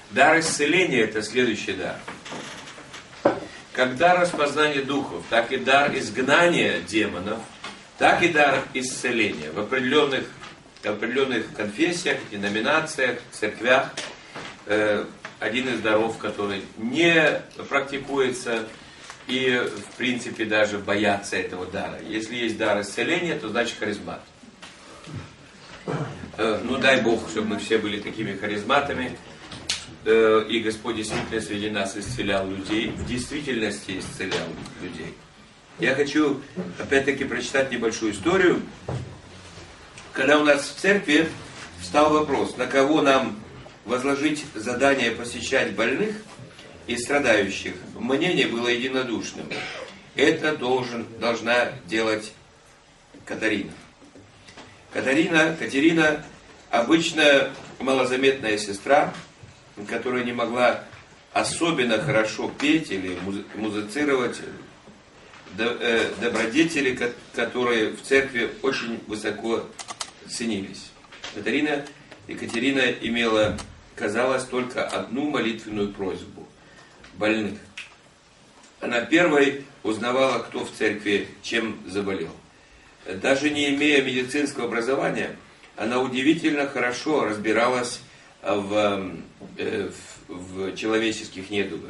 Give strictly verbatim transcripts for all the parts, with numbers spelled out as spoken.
Дар исцеления – это следующий дар. Как дар распознания духов, так и дар изгнания демонов, так и дар исцеления. В определенных, в определенных конфессиях, деноминациях, церквях э, один из даров, который не практикуется и, в принципе, даже боятся этого дара. Если есть дар исцеления, то значит харизмат. Э, ну дай Бог, чтобы мы все были такими харизматами. И Господь действительно среди нас исцелял людей, в действительности исцелял людей. Я хочу, опять-таки, прочитать небольшую историю. Когда у нас в церкви встал вопрос, на кого нам возложить задание посещать больных и страдающих, мнение было единодушным. Это должен, должна делать Катарина. Катарина, Катерина, обычно малозаметная сестра, которая не могла особенно хорошо петь или музицировать, добродетели, которые в церкви очень высоко ценились. Катарина Екатерина имела, казалось, только одну молитвенную просьбу – больных. Она первой узнавала, кто в церкви чем заболел. Даже не имея медицинского образования, она удивительно хорошо разбиралась В, в, в человеческих недугах.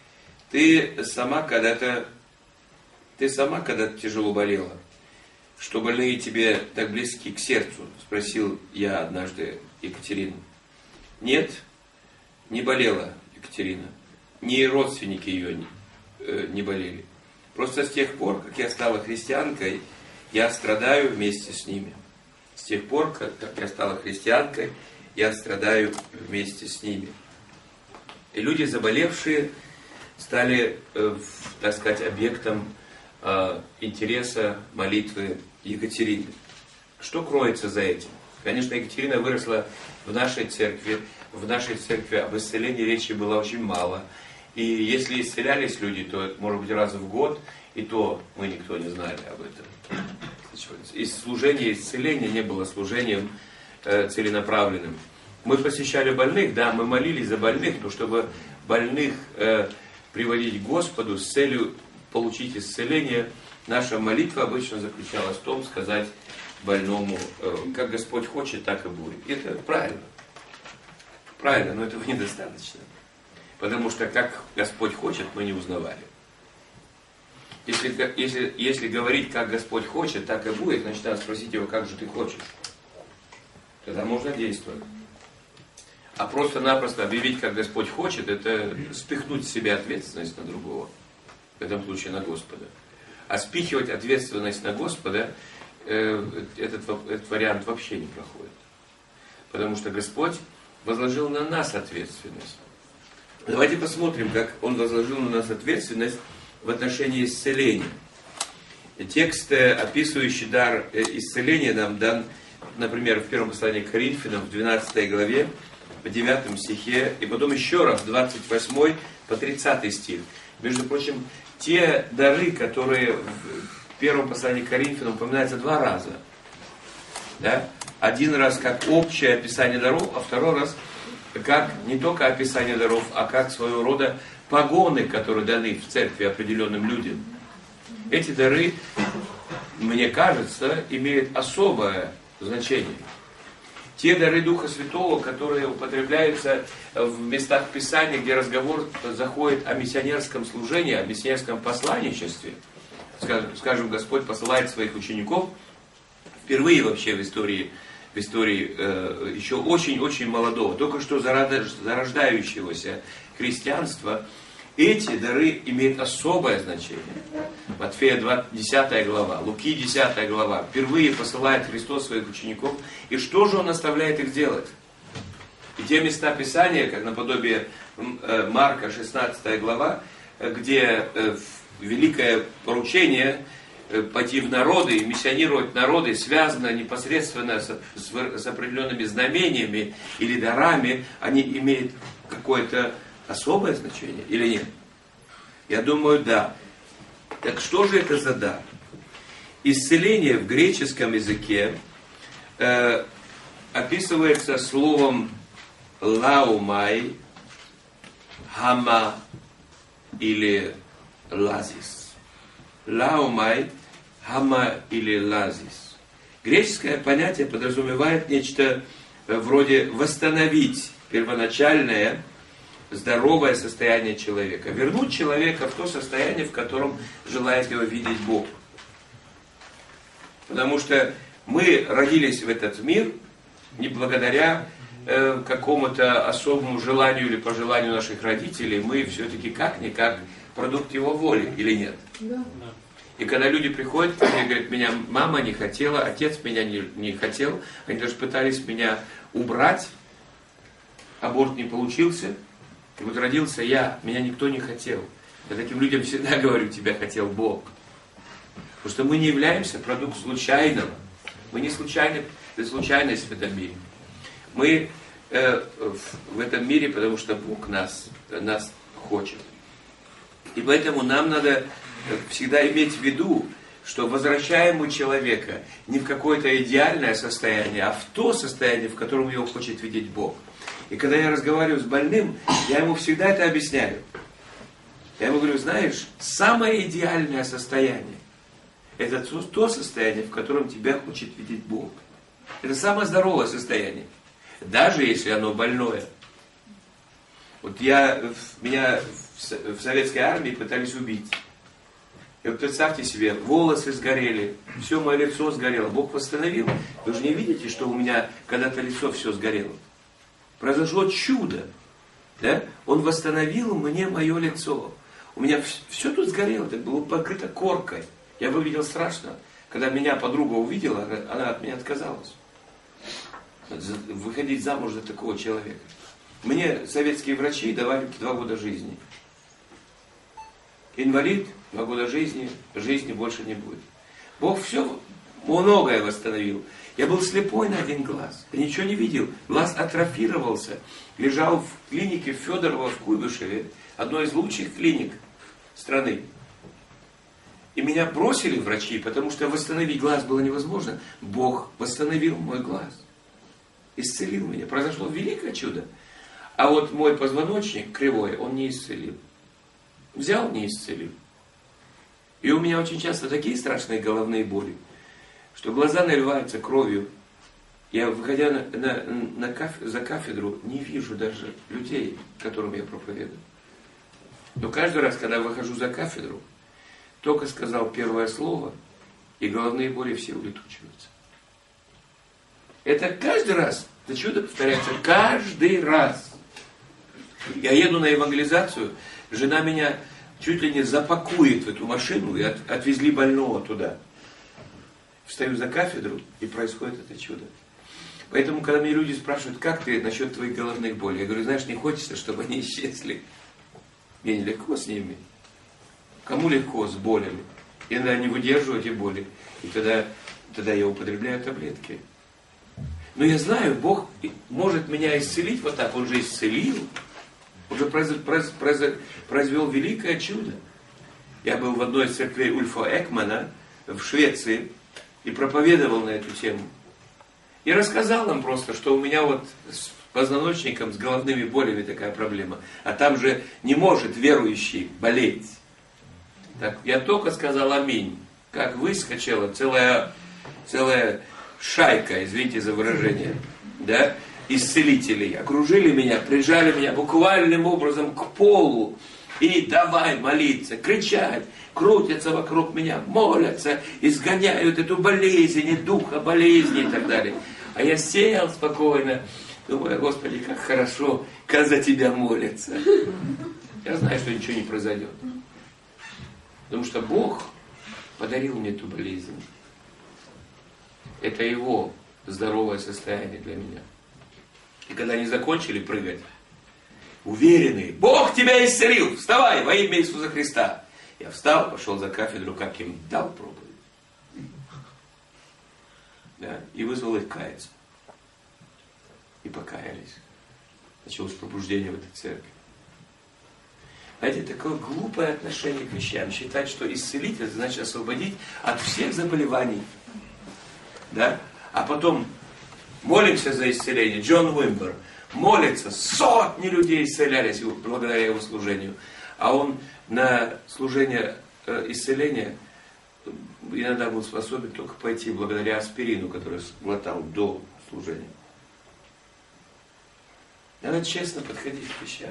Ты сама когда-то, ты сама когда-то тяжело болела, что больные тебе так близки к сердцу? Спросил я однажды Екатерину. Нет, не болела Екатерина. Ни родственники ее не, э, не болели. Просто с тех пор, как я стала христианкой, я страдаю вместе с ними. С тех пор, как, как я стала христианкой, я страдаю вместе с ними. И люди, заболевшие, стали, э, так сказать, объектом э, интереса молитвы Екатерины. Что кроется за этим? Конечно, Екатерина выросла в нашей церкви. В нашей церкви об исцелении речи было очень мало. И если исцелялись люди, то, может быть, раз в год, и то мы никто не знали об этом. И служение исцеления не было служением целенаправленным. Мы посещали больных, да, мы молились за больных, но чтобы больных э, приводить к Господу с целью получить исцеление, наша молитва обычно заключалась в том, сказать больному, э, как Господь хочет, так и будет. И это правильно. Правильно, но этого недостаточно. Потому что как Господь хочет, мы не узнавали. Если, если, если говорить, как Господь хочет, так и будет, значит, надо спросить его, как же ты хочешь. Тогда можно действовать. А просто-напросто объявить, как Господь хочет, это спихнуть с себя ответственность на другого. В этом случае на Господа. А спихивать ответственность на Господа, э, этот, этот вариант вообще не проходит. Потому что Господь возложил на нас ответственность. Давайте посмотрим, как Он возложил на нас ответственность в отношении исцеления. Текст, описывающий дар исцеления, нам дан, например, в первом послании к Коринфянам, в двенадцатой главе, в девятом стихе, и потом еще раз, двадцать восьмой по тридцатый стих. Между прочим, те дары, которые в первом послании к Коринфянам упоминаются два раза. Да? Один раз как общее описание даров, а второй раз как не только описание даров, а как своего рода погоны, которые даны в церкви определенным людям. Эти дары, мне кажется, имеют особое значение. Те дары Духа Святого, которые употребляются в местах Писания, где разговор заходит о миссионерском служении, о миссионерском посланничестве. Скажем, скажем, Господь посылает своих учеников, впервые вообще в истории, в истории э, еще очень-очень молодого, только что зарождающегося христианства, эти дары имеют особое значение. Матфея десятая глава, Луки десятая глава. Впервые посылает Христос своих учеников. И что же Он оставляет их делать? И те места Писания, как наподобие Марка шестнадцатая глава, где великое поручение пойти в народы и миссионировать народы связано непосредственно с, с определенными знамениями или дарами, они имеют какое-то особое значение или нет? Я думаю, да. Так что же это за дар? Исцеление в греческом языке э, описывается словом лаумай, хама или лазис. Лаумай, хама или лазис. Греческое понятие подразумевает нечто вроде восстановить первоначальное здоровое состояние человека. Вернуть человека в то состояние, в котором желает его видеть Бог. Потому что мы родились в этот мир не благодаря э, какому-то особому желанию или пожеланию наших родителей. Мы все-таки как-никак продукт его воли, или нет? Да. И когда люди приходят ко мне и говорят, меня мама не хотела, отец меня не, не хотел, они даже пытались меня убрать, аборт не получился, и вот родился я, меня никто не хотел. Я таким людям всегда говорю, тебя хотел Бог. Потому что мы не являемся продуктом случайного. Мы не случайны, случайность в этом мире. Мы э, в, в этом мире, потому что Бог нас, нас хочет. И поэтому нам надо всегда иметь в виду, что возвращаем мы человека не в какое-то идеальное состояние, а в то состояние, в котором его хочет видеть Бог. И когда я разговариваю с больным, я ему всегда это объясняю. Я ему говорю, знаешь, самое идеальное состояние — это то состояние, в котором тебя хочет видеть Бог. Это самое здоровое состояние, даже если оно больное. Вот я, меня в советской армии пытались убить. И вот представьте себе, волосы сгорели, все мое лицо сгорело. Бог восстановил. Вы же не видите, что у меня когда-то лицо все сгорело. Произошло чудо. Да? Он восстановил мне мое лицо. У меня все тут сгорело, это было покрыто коркой. Я выглядел страшно. Когда меня подруга увидела, она от меня отказалась. Выходить замуж за такого человека. Мне советские врачи давали два года жизни. Инвалид, два года жизни, жизни больше не будет. Бог все, многое восстановил. Я был слепой на один глаз, я ничего не видел. Глаз атрофировался. Лежал в клинике Федорова в Куйбышеве, одной из лучших клиник страны. И меня бросили врачи, потому что восстановить глаз было невозможно. Бог восстановил мой глаз. Исцелил меня. Произошло великое чудо. А вот мой позвоночник кривой, он не исцелил. Взял, не исцелил. И у меня очень часто такие страшные головные боли, что глаза наливаются кровью. Я, выходя на, на, на каф, за кафедру, не вижу даже людей, которым я проповедую. Но каждый раз, когда выхожу за кафедру, только сказал первое слово, и головные боли все улетучиваются. Это каждый раз, это чудо повторяется каждый раз. Я еду на евангелизацию, жена меня чуть ли не запакует в эту машину, и от, отвезли больного туда. Встаю за кафедру, и происходит это чудо. Поэтому, когда мне люди спрашивают, как ты насчет твоих головных болей, я говорю, знаешь, не хочется, чтобы они исчезли. Мне нелегко с ними. Кому легко с болями? Я иногда не выдерживаю эти боли. И тогда, тогда я употребляю таблетки. Но я знаю, Бог может меня исцелить вот так. Он же исцелил. Он же произ, произ, произ, произвел великое чудо. Я был в одной из церквей Ульфа Экмана в Швеции и проповедовал на эту тему. И рассказал им просто, что у меня вот с позвоночником, с головными болями такая проблема. А там же не может верующий болеть. Так, я только сказал аминь. Как выскочила целая, целая шайка, извините за выражение, да, исцелителей. Окружили меня, прижали меня буквальным образом к полу. И давай молиться, кричать, крутятся вокруг меня, молятся, изгоняют эту болезнь, и духа болезни и так далее. А я сел спокойно, думаю, Господи, как хорошо, когда за тебя молятся. Я знаю, что ничего не произойдет. Потому что Бог подарил мне эту болезнь. Это Его здоровое состояние для меня. И когда они закончили прыгать, уверенные, Бог тебя исцелил, вставай во имя Иисуса Христа. Я встал, пошел за кафедру, как им дал проповедь. Да, и вызвал их каяться. И покаялись. Началось пробуждение в этой церкви. Знаете, такое глупое отношение к вещам. Считать, что исцелить, это значит освободить от всех заболеваний. Да? А потом молимся за исцеление. Джон Уимбер. молится, сотни людей исцелялись благодаря его служению. А он на служение э, исцеления иногда был способен только пойти благодаря аспирину, который глотал до служения. Надо честно подходить к вещам.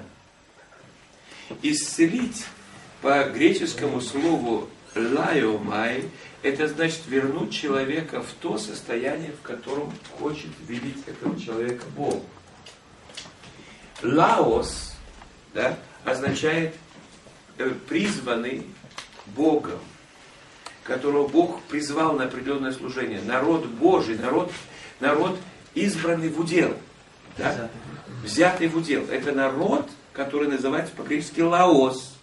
Исцелить по греческому слову лайомай, это значит вернуть человека в то состояние, в котором хочет видеть этого человека Бог. Лаос, да, означает э, призванный Богом, которого Бог призвал на определенное служение. Народ Божий, народ, народ избранный в удел. Да? Взятый в удел. Это народ, который называется по-гречески лаос.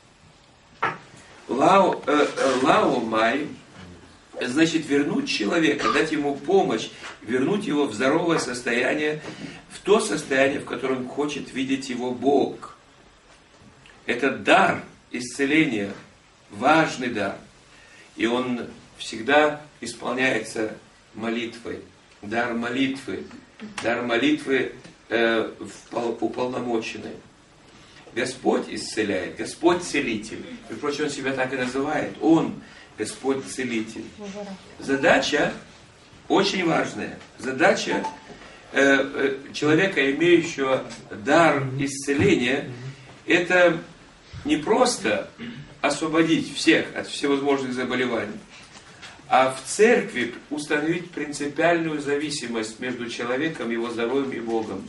Лао, э, лаомай, значит вернуть человека, дать ему помощь, вернуть его в здоровое состояние, в то состояние, в котором хочет видеть его Бог. Это дар исцеления, важный дар. И он всегда исполняется молитвой. Дар молитвы. Дар молитвы э, уполномоченный. Господь исцеляет, Господь целитель. И, впрочем, он себя так и называет. Он Господь целитель. Задача очень важная. Задача э, э, человека, имеющего дар исцеления, это не просто освободить всех от всевозможных заболеваний, а в церкви установить принципиальную зависимость между человеком, его здоровьем и Богом.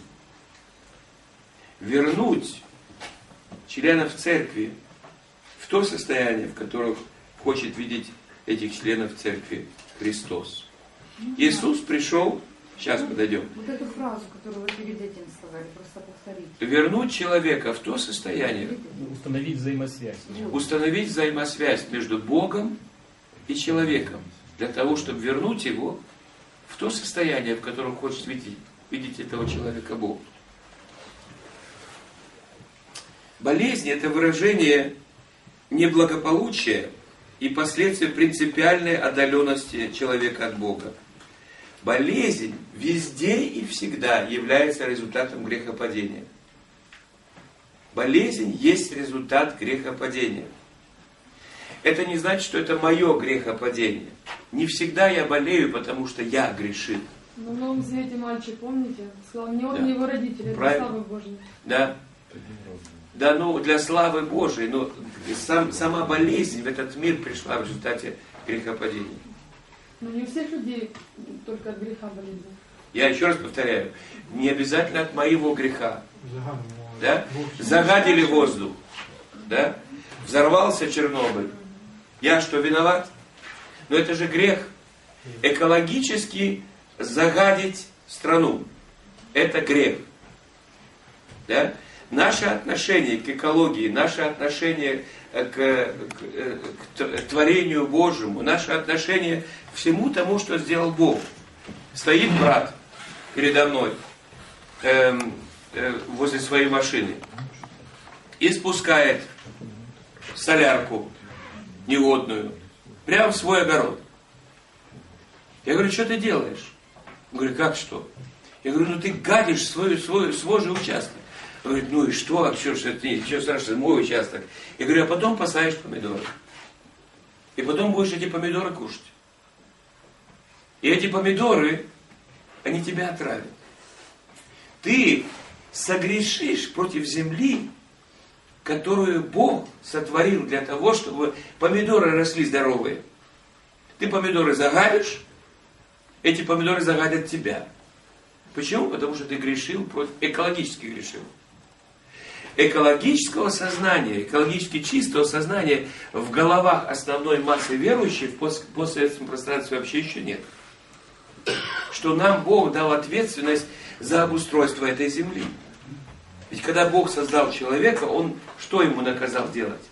Вернуть членов церкви в то состояние, в котором хочет видеть этих членов церкви Христос. Иисус пришел, сейчас подойдем. Вот эту фразу, которую вы перед этим сказали, просто повторите. Вернуть человека в то состояние, установить взаимосвязь. Установить взаимосвязь между Богом и человеком, для того, чтобы вернуть его в то состояние, в котором хочет видеть, видеть этого человека Бог. Болезнь – это выражение неблагополучия и последствия принципиальной отдаленности человека от Бога. Болезнь везде и всегда является результатом грехопадения. Болезнь есть результат грехопадения. Это не значит, что это мое грехопадение. Не всегда я болею, потому что я грешил. Но в Новом Завете мальчик, помните, сказал, не он, Да. не его родители, это Правильно. слава Божья. Да. Да, ну для славы Божией, но сам, сама болезнь в этот мир пришла в результате грехопадения. Но не у всех людей только от греха болезнь. Я еще раз повторяю, не обязательно от моего греха. Да? Загадили воздух, да? Взорвался Чернобыль. Я что, виноват? Но это же грех. Экологически загадить страну. Это грех. Да? Наше отношение к экологии, наше отношение к, к, к творению Божьему, наше отношение к всему тому, что сделал Бог. Стоит брат передо мной э, э, возле своей машины и спускает солярку негодную прямо в свой огород. Я говорю, что ты делаешь? Он говорит, как что? Я говорю, ну ты гадишь свой, свой, свой же участок. Он говорит, ну и что вообще, что это не, что страшно, мой участок. Я говорю, а потом посадишь помидоры. И потом будешь эти помидоры кушать. И эти помидоры, они тебя отравят. Ты согрешишь против земли, которую Бог сотворил для того, чтобы помидоры росли здоровые. Ты помидоры загадишь, эти помидоры загадят тебя. Почему? Потому что ты грешил, против, экологически грешил. Экологического сознания, экологически чистого сознания в головах основной массы верующих в постсоветском пространстве вообще еще нет. Что нам Бог дал ответственность за обустройство этой земли. Ведь когда Бог создал человека, Он что ему наказал делать?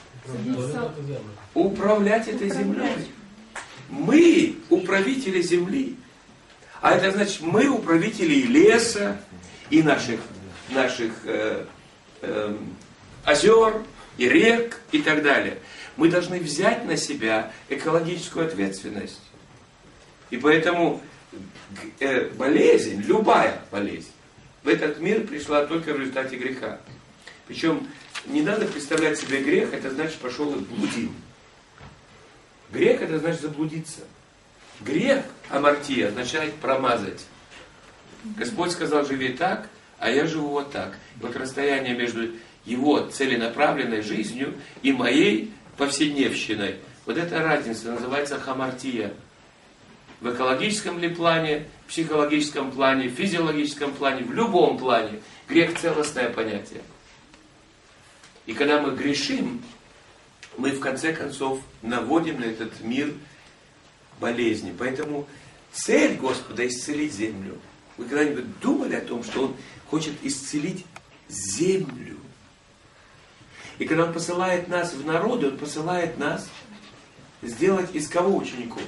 Управлять этой землей. Мы управители земли. А это значит, мы управители и леса, и наших, наших э, э, озер, и рек, и так далее. Мы должны взять на себя экологическую ответственность. И поэтому э, болезнь, любая болезнь, в этот мир пришла только в результате греха. Причем не надо представлять себе грех, это значит пошел и блудил. Грех это значит заблудиться. Грех, амартия, означает промазать. Господь сказал, живи так, а я живу вот так. И вот расстояние между его целенаправленной жизнью и моей повседневщиной, вот эта разница называется хамартия. В экологическом ли плане, в психологическом плане, в физиологическом плане, в любом плане. Грех целостное понятие. И когда мы грешим, мы в конце концов наводим на этот мир болезни. Поэтому цель Господа исцелить землю. Вы когда-нибудь думали о том, что Он хочет исцелить землю? И когда Он посылает нас в народы, Он посылает нас сделать из кого учеников?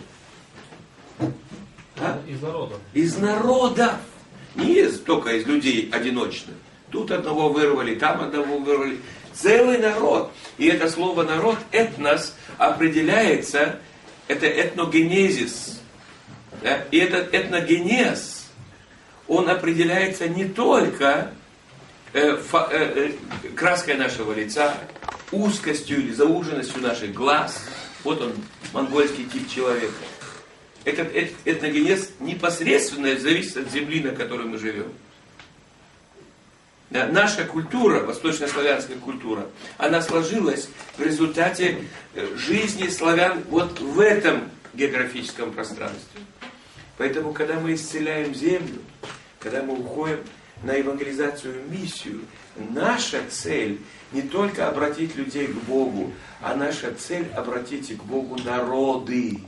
А? Из народа. Из народа. Не из, только из людей одиночных. Тут одного вырвали, там одного вырвали. Целый народ. И это слово народ, этнос, определяется, это этногенезис. Да? И этот этногенез, он определяется не только э, фа, э, э, краской нашего лица, узкостью или зауженностью наших глаз. Вот он, монгольский тип человека. Этот эт, этногенез непосредственно зависит от земли, на которой мы живем. Да, наша культура, восточнославянская культура, она сложилась в результате жизни славян вот в этом географическом пространстве. Поэтому, когда мы исцеляем землю, когда мы уходим на евангелизацию, миссию, наша цель не только обратить людей к Богу, а наша цель обратить к Богу народы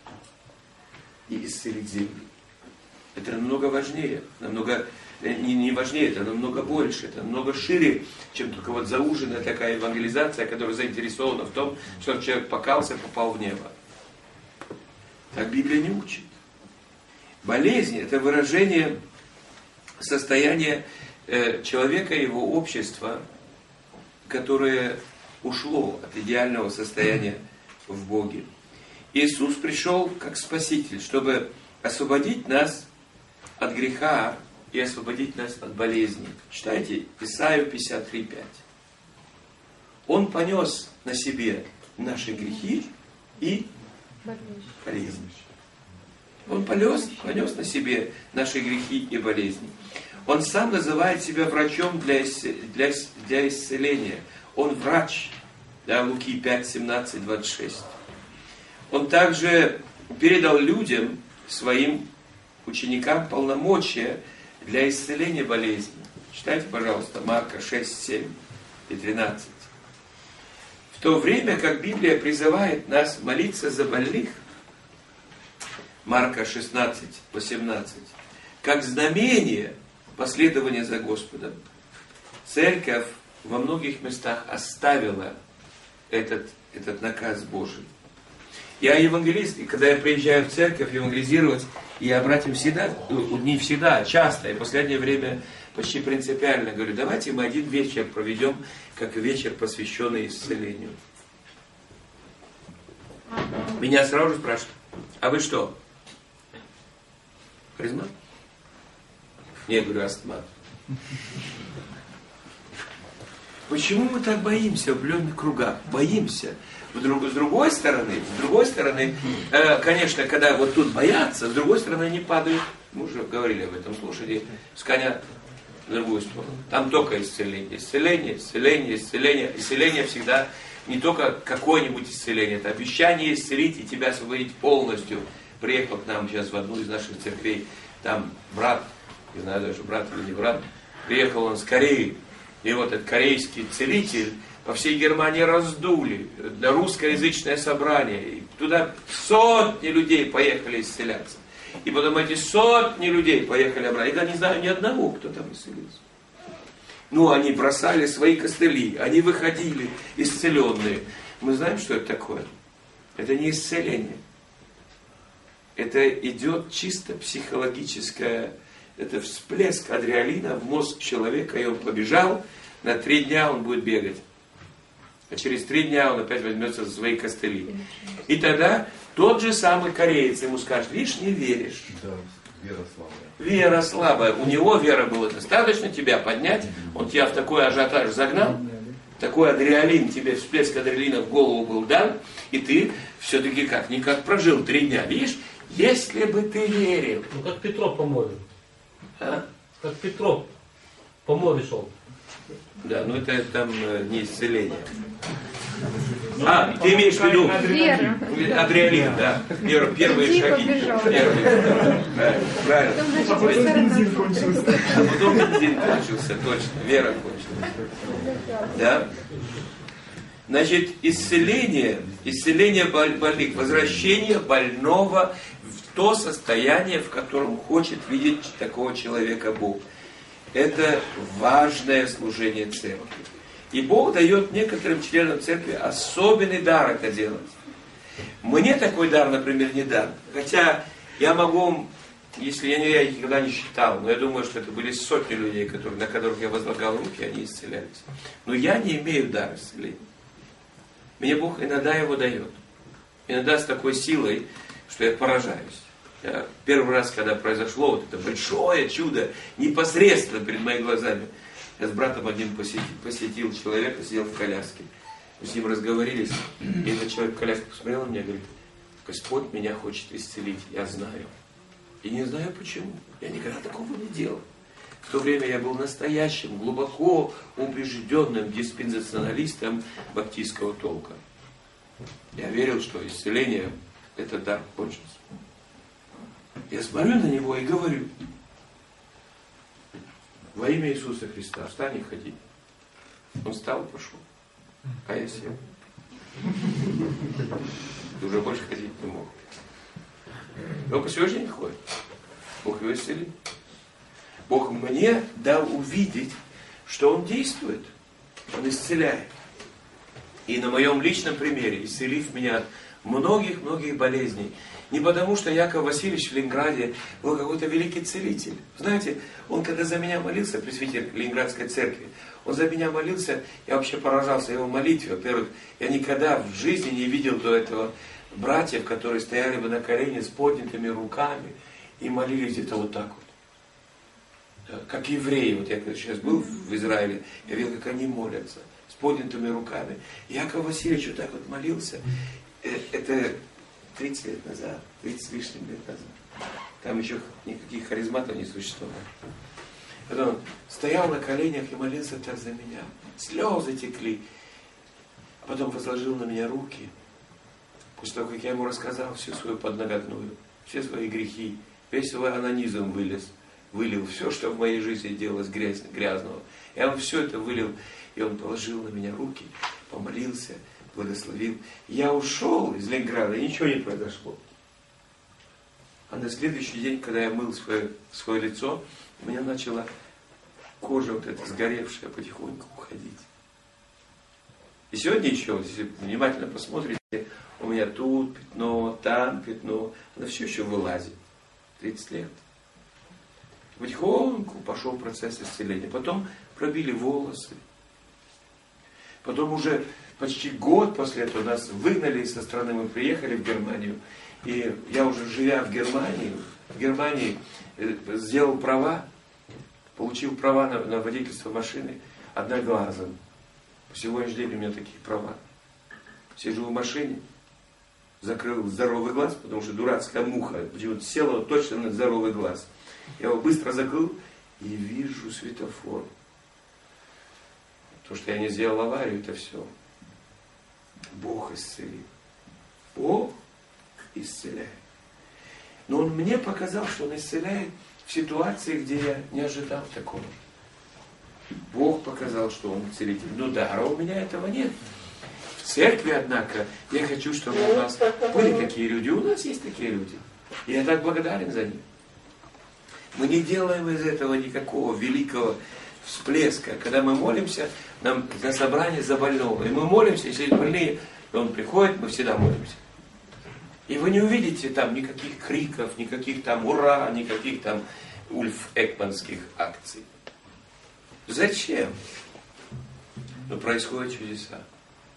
и исцелить землю. Это намного важнее, намного не, не важнее, это намного больше, это намного шире, чем только вот зауженная такая евангелизация, которая заинтересована в том, чтобы человек покался, попал в небо. Так Библия не учит. Болезнь – это выражение состояния э, человека и его общества, которое ушло от идеального состояния в Боге. Иисус пришел как Спаситель, чтобы освободить нас от греха и освободить нас от болезни. Читайте Исаию пятьдесят три пять. Он понес на себе наши грехи и болезни. Он понес, понес на себе наши грехи и болезни. Он сам называет себя врачом для, для, для исцеления. Он врач. Да, Луки пять, семнадцать, двадцать шесть. Он также передал людям, своим ученикам, полномочия для исцеления болезни. Читайте, пожалуйста, Марка шесть, семь и тринадцать. В то время, как Библия призывает нас молиться за больных, Марка шестнадцать, восемнадцать, как знамение последования за Господом, церковь во многих местах оставила этот, этот наказ Божий. Я евангелист, и когда я приезжаю в церковь евангелизировать, я братьям всегда, не всегда, а часто, и в последнее время почти принципиально говорю, давайте мы один вечер проведем, как вечер, посвященный исцелению. Меня сразу же спрашивают, а вы что? Харизмат? Не, я говорю, астмат. Почему мы так боимся в определенных кругах? Боимся. С другой стороны, с другой стороны, э, конечно, когда вот тут боятся, с другой стороны они падают, мы уже говорили об этом, слушайте, с коня в другую сторону. Там только исцеление, исцеление, исцеление, исцеление. Исцеление всегда не только какое-нибудь исцеление, это обещание исцелить и тебя освободить полностью. Приехал к нам сейчас в одну из наших церквей, там брат, не знаю даже брат или не брат, приехал он с Кореи, и вот этот корейский целитель по всей Германии раздули для русскоязычное собрание. И туда сотни людей поехали исцеляться. И потом эти сотни людей поехали обратно. Я не знаю ни одного, кто там исцелился. Ну, они бросали свои костыли, они выходили исцеленные. Мы знаем, что это такое? Это не исцеление. Это идет чисто психологическое, это всплеск адреналина в мозг человека, и он побежал, на три дня он будет бегать. А через три дня он опять возьмется за свои костыли. И тогда тот же самый кореец ему скажет, видишь, не веришь. Вера слабая. Вера слабая. У него вера было достаточно тебя поднять. Он тебя в такой ажиотаж загнал. Такой адреналин, тебе всплеск адреналина в голову был дан. И ты все-таки как-никак прожил три дня. Видишь, если бы ты верил. Ну как Петров по морю. А? Как Петров по морю шел. Да, но это там э, не исцеление. А, ты имеешь в виду Вера. адреналин, да. Пер, первые Тихо шаги. бежал. Первые. Правильно. Потом начал по сторонам. кончился. А потом бензин кончился, точно. Вера кончилась. Да? Значит, исцеление, исцеление больных, возвращение больного в то состояние, в котором хочет видеть такого человека Бог. Это важное служение церкви. И Бог дает некоторым членам церкви особенный дар это делать. Мне такой дар, например, не дан. Хотя я могу, если я, не, я никогда не считал, но я думаю, что это были сотни людей, которые, на которых я возлагал руки, они исцелялись. Но я не имею дара исцеления. Мне Бог иногда его дает. Иногда с такой силой, что я поражаюсь. Я первый раз, когда произошло вот это большое чудо, непосредственно перед моими глазами, я с братом одним посетил, посетил человека, сидел в коляске. Мы с ним разговорились, и этот человек в коляске посмотрел на меня и говорит: Господь меня хочет исцелить, я знаю. И не знаю почему. Я никогда такого не делал. В то время я был настоящим, глубоко убежденным диспенсационалистом баптистского толка. Я верил, что исцеление – это дар кончился. Я смотрю на него и говорю: во имя Иисуса Христа, встань и ходи. Он встал и пошел. А я сел. И уже больше ходить не мог. Но по сегодня не ходит. Бог его исцелил. Бог мне дал увидеть, что Он действует. Он исцеляет. И на моем личном примере, исцелив меня от многих-многих болезней, не потому, что Яков Васильевич в Ленинграде был какой-то великий целитель. Знаете, он когда за меня молился, пресвитер Ленинградской церкви, он за меня молился, я вообще поражался его молитве. Во-первых, я никогда в жизни не видел до этого братьев, которые стояли бы на колени с поднятыми руками и молились где-то вот так вот. Как евреи, вот я когда сейчас был в Израиле, я видел, как они молятся с поднятыми руками. Яков Васильевич вот так вот молился. Это тридцать лет назад, тридцать с лишним лет назад. Там еще никаких харизматов не существовало. Потом он стоял на коленях и молился так за меня. Слезы текли. А потом возложил на меня руки. После того, как я ему рассказал всю свою подноготную, все свои грехи, весь свой анонизм вылез, вылил все, что в моей жизни делалось грязь, грязного. Я ему все это вылил, и он положил на меня руки, помолился, благословил. Я ушел из Ленинграда, и ничего не произошло. А на следующий день, когда я мыл свое, свое лицо, у меня начала кожа вот эта сгоревшая потихоньку уходить. И сегодня еще, если внимательно посмотрите, у меня тут пятно, там пятно, оно все еще вылазит. тридцать лет. Потихоньку пошел процесс исцеления. Потом пробили волосы. Потом уже почти год после этого нас выгнали со страны, мы приехали в Германию. И я уже живя в Германии, в Германии сделал права, получил права на, на водительство машины одноглазым. По сегодняшний день у меня такие права. Сижу в машине, закрыл здоровый глаз, потому что дурацкая муха почему-то села вот точно на здоровый глаз. Я его быстро закрыл и вижу светофор. То, что я не сделал аварию, это все. Бог исцелил. Бог исцеляет. Но Он мне показал, что Он исцеляет в ситуации, где я не ожидал такого. Бог показал, что Он целитель. Ну да, а у меня этого нет. В церкви, однако, я хочу, чтобы у нас были такие люди. У нас есть такие люди. И я так благодарен за них. Мы не делаем из этого никакого великого всплеска. Когда мы молимся, нам на собрание за больного. И мы молимся, если есть больные, и он приходит, мы всегда молимся. И вы не увидите там никаких криков, никаких там ура, никаких там Ульф Экманских акций. Зачем? Но происходят чудеса.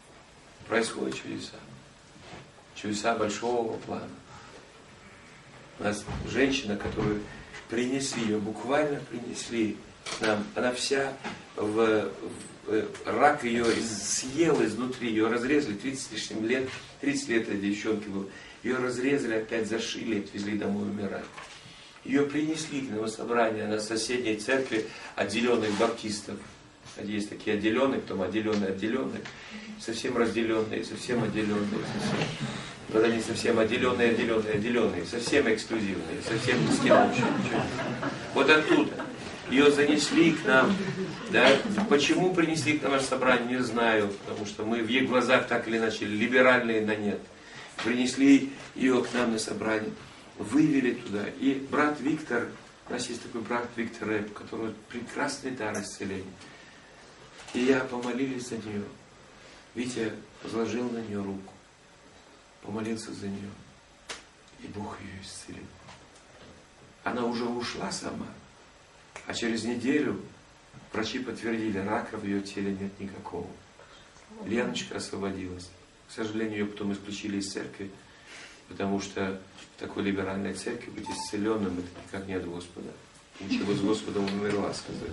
Происходят чудеса. Чудеса большого плана. У нас женщина, которую принесли, ее буквально принесли к нам, она вся в, в рак ее съел изнутри, ее разрезали, тридцать с лишним лет, тридцать лет этой девчонке было, ее разрезали, опять зашили, отвезли домой умирать. Ее принесли к нам собрание на соседней церкви отделенных баптистов. Есть такие отделенные, потом отделенные, отделенные, совсем разделенные, совсем отделенные, совсем. Вот они совсем отделенные, отделенные, отделенные, совсем эксклюзивные, совсем ни с кем вообще ничего. Вот оттуда. Ее занесли к нам. Да? Почему принесли к нам наше собрание, не знаю, потому что мы в их глазах так или иначе либеральные на нет. Принесли ее к нам на собрание, вывели туда. И брат Виктор, у нас есть такой брат Виктор Рэп, у которого прекрасный дар исцеления. И я помолились за нее. Витя возложил на нее руку, помолился за нее, и Бог ее исцелил. Она уже ушла сама, а через неделю врачи подтвердили, рака в ее теле нет никакого. Леночка освободилась. К сожалению, ее потом исключили из церкви, потому что в такой либеральной церкви быть исцеленным — это никак не от Господа. Ничего с Господом умерла, сказали.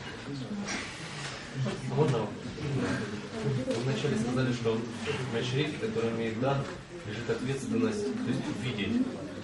Можно? Вы вначале сказали, что на человеке, который имеет дар, лежит ответственность, то есть видеть.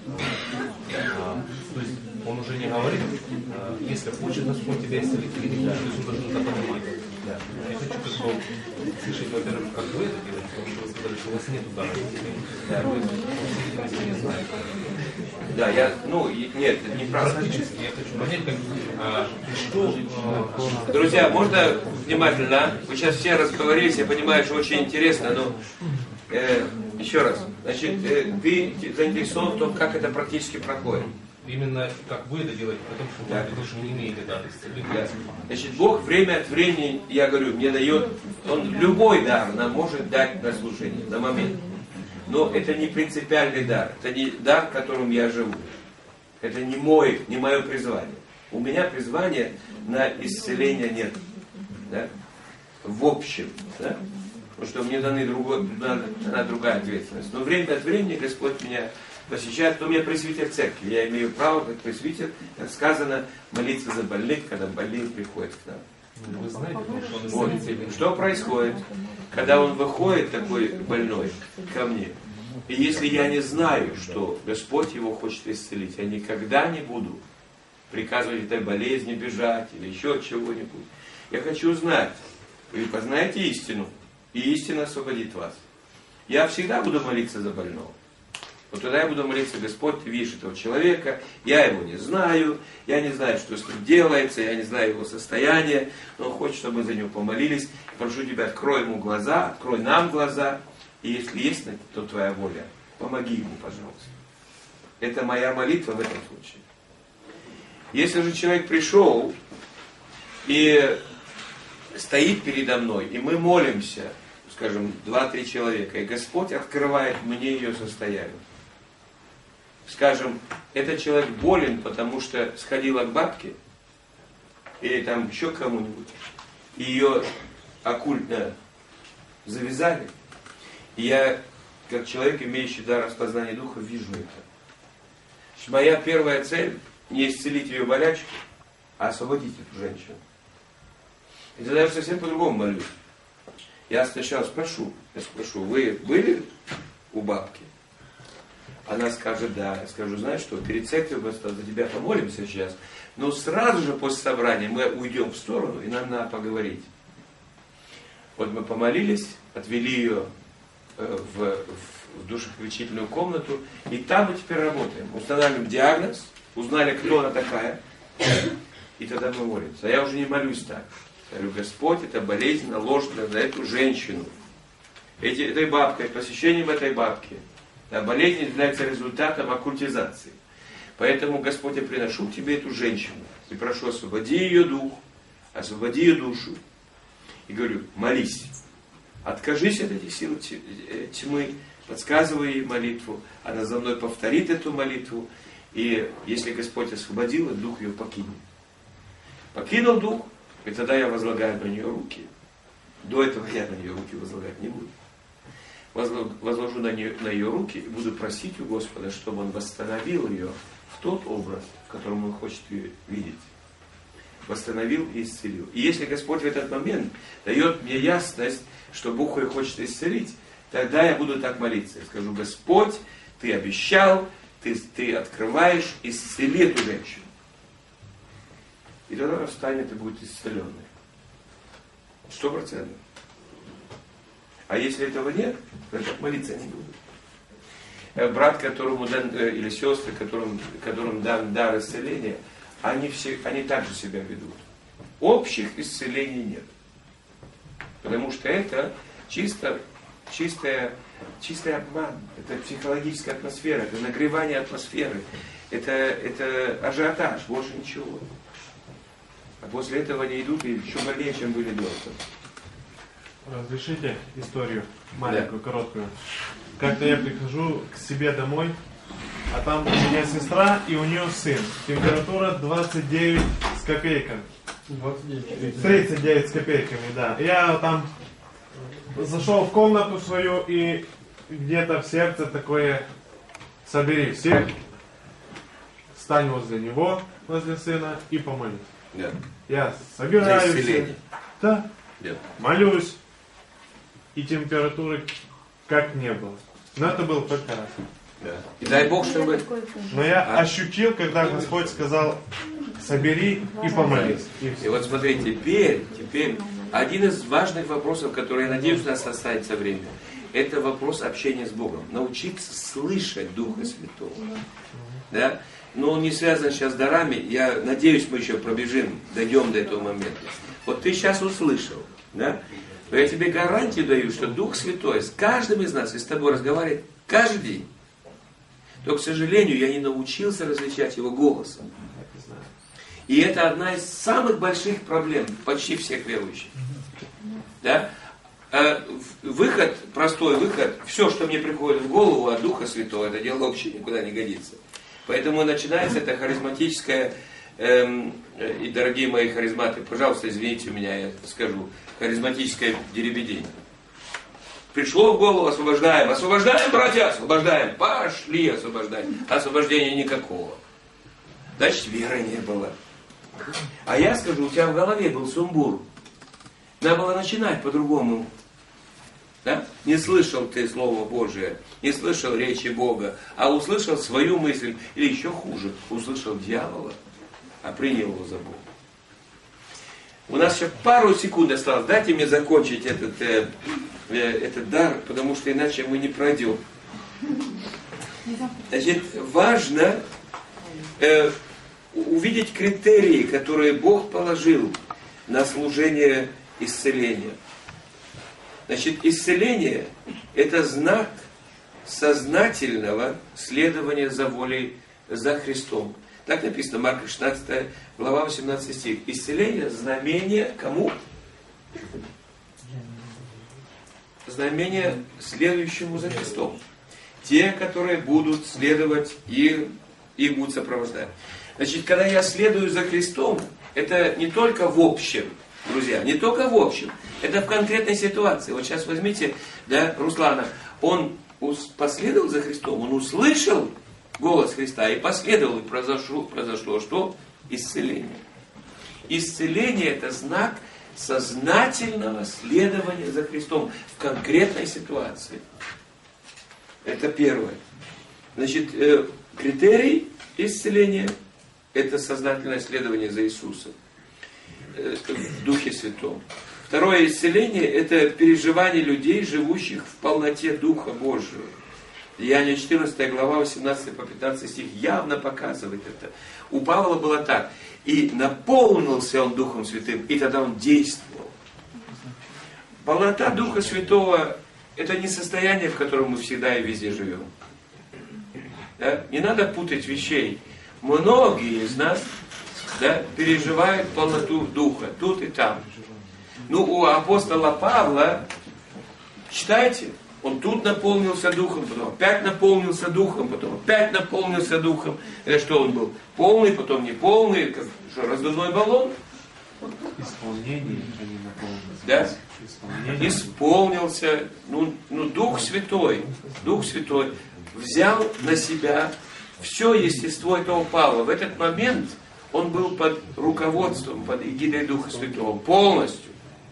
А, то есть он уже не говорит, а, если хочет Господь тебя исцелить или нет, то есть он должен это понимать. Да. Я хочу как бы слышать, во-первых, как вы это делаете, потому что вы сказали, что у вас нет дара. Да, вы не знаете. Да, я, ну, нет, это неправда. Практически я хочу понять, как, а, что... А, Друзья, можно внимательно? Вы сейчас все разговорились, я понимаю, что очень интересно, но э, еще раз. Значит, э, ты заинтересован в том, как это практически проходит. Именно как вы это делаете, потому что, Да. потому что вы не имеете дара исцеления. Да. Значит, Бог время от времени, я говорю, мне дает, Он любой дар нам может дать на служение, на момент. Но это не принципиальный дар, это не дар, которым я живу. Это не мой, не мое призвание. У меня призвания на исцеление нет. Да? В общем. Да? Потому что мне даны другой, дана, дана другая ответственность. Но время от времени Господь меня посещает. Но у меня пресвитер церкви. Я имею право, как пресвитер, как сказано, молиться за больных, когда больные приходят к нам. Вы знаете, что он Вот. Что происходит, когда он выходит такой больной ко мне? И если я не знаю, что Господь его хочет исцелить, я никогда не буду приказывать этой болезни бежать или еще чего-нибудь. Я хочу знать, вы познаете истину, и истина освободит вас. Я всегда буду молиться за больного. Вот тогда я буду молиться: Господь, ты видишь этого человека, я его не знаю, я не знаю, что с ним делается, я не знаю его состояние, но он хочет, чтобы мы за него помолились. Прошу тебя, открой ему глаза, открой нам глаза, и если есть на то твоя воля, помоги ему, пожалуйста. Это моя молитва в этом случае. Если же человек пришел и стоит передо мной, и мы молимся, скажем, два-три человека, и Господь открывает мне ее состояние. Скажем, этот человек болен, потому что сходила к бабке, или там еще к кому-нибудь, и ее оккультно завязали. И я, как человек, имеющий дар распознания духа, вижу это. Моя первая цель — не исцелить ее болячку, а освободить эту женщину. И тогда я совсем по-другому молюсь. Я сначала спрошу, я спрошу, вы были у бабки? Она скажет, да. Я скажу, знаешь что, перед церковью мы за тебя помолимся сейчас, но сразу же после собрания мы уйдем в сторону, и нам надо поговорить. Вот мы помолились, отвели ее в, в, в душеполечительную комнату, и там мы теперь работаем. Устанавливаем диагноз, узнали, кто она такая, и тогда мы молимся. А я уже не молюсь так. Я говорю: Господь, эта болезнь наложена на эту женщину. Эти, этой бабкой, посещением этой бабки. Да, болезнь является результатом оккультизации. Поэтому, Господь, я приношу к тебе эту женщину. И прошу, освободи ее дух, освободи ее душу. И говорю: молись. Откажись от этих сил тьмы, подсказывай ей молитву. Она за мной повторит эту молитву. И если Господь освободил, дух ее покинет. Покинул дух, и тогда я возлагаю на нее руки. До этого я на нее руки возлагать не буду. возложу на нее, на ее руки и буду просить у Господа, чтобы Он восстановил ее в тот образ, в котором Он хочет ее видеть. Восстановил и исцелил. И если Господь в этот момент дает мне ясность, что Бог ее хочет исцелить, тогда я буду так молиться. Я скажу: Господь, Ты обещал, Ты, ты открываешь, исцели эту женщину. И тогда она встанет и будет исцеленной. Сто процентов. А если этого нет, то я так молиться не буду. Брат, которому дан, или сестры, которым, которым дан дар исцеления, они, все, они также себя ведут. Общих исцелений нет. Потому что это чисто, чистая, чистый обман. Это психологическая атмосфера, это нагревание атмосферы. Это, это ажиотаж, больше ничего. А после этого они идут и еще больнее, чем были до этого. Разрешите историю маленькую, да. Короткую. Как-то я прихожу к себе домой, а там у меня сестра и у нее сын. Температура двадцать девять с копейками. тридцать девять с копейками, да. Я там зашел в комнату свою и где-то в сердце такое: собери всех, стань возле него, возле сына и помолись. Да. Я собираюсь. За исцеление. Да. Да. Молюсь. И температуры как не было. Но это было только раз. Да. И дай Бог, чтобы... Но я а? ощутил, когда Господь сказал: собери и помолись. И, и вот смотрите, теперь, теперь один из важных вопросов, который, я надеюсь, у нас останется время, это вопрос общения с Богом. Научиться слышать Духа Святого. Да? Но он не связан сейчас с дарами. Я надеюсь, мы еще пробежим, дойдем до этого момента. Вот ты сейчас услышал, да? Но я тебе гарантию даю, что Дух Святой с каждым из нас и с тобой разговаривает каждый день. Но, к сожалению, я не научился различать его голосом. И это одна из самых больших проблем почти всех верующих. Да? Выход, простой выход, все, что мне приходит в голову от Духа Святого, это дело вообще никуда не годится. Поэтому начинается это харизматическое, эм, и, дорогие мои харизматы, пожалуйста, извините меня, я скажу, харизматическое деребедение. Пришло в голову: освобождаем, освобождаем, братья, освобождаем, пошли освобождаем. Освобождения никакого. Значит, веры не было. А я скажу, у тебя в голове был сумбур. Надо было начинать по-другому. Да? Не слышал ты Слово Божие, не слышал речи Бога, а услышал свою мысль, или еще хуже, услышал дьявола, а принял его за Бога. У нас еще пару секунд осталось. Дайте мне закончить этот, э, э, этот дар, потому что иначе мы не пройдем. Значит, важно э, увидеть критерии, которые Бог положил на служение исцеления. Значит, исцеление – это знак сознательного следования за волей, за Христом. Так написано, Марка шестнадцатая глава, восемнадцатый стих. Исцеление – знамение кому? Знамение следующему за Христом. Те, которые будут следовать и их будут сопровождать. Значит, когда я следую за Христом, это не только в общем, друзья, не только в общем, это в конкретной ситуации. Вот сейчас возьмите, да, Руслана, он последовал за Христом, он услышал голос Христа и последовал, и произошло, произошло что? Исцеление. Исцеление – это знак сознательного следования за Христом в конкретной ситуации. Это первое. Значит, э, критерий исцеления – это сознательное следование за Иисусом э, в Духе Святом. Второе исцеление – это переживание людей, живущих в полноте Духа Божьего. Деяния четырнадцатая глава, восемнадцатый по пятнадцатый стих явно показывает это. У Павла было так. И наполнился он Духом Святым, и тогда он действовал. Полнота Духа Святого – это не состояние, в котором мы всегда и везде живем. Да? Не надо путать вещей. Многие из нас, да, переживают полноту Духа, тут и там. Ну, у апостола Павла, читайте, он тут наполнился Духом, потом опять наполнился Духом, потом опять наполнился Духом. Это что он был? Полный, потом не полный, как что, раздувной баллон? Исполнение, а не наполненность. Да? Исполнение. Исполнился, ну, ну Дух Святой, Дух Святой взял на себя все естество этого Павла. В этот момент он был под руководством, под эгидой Духа Святого, полностью.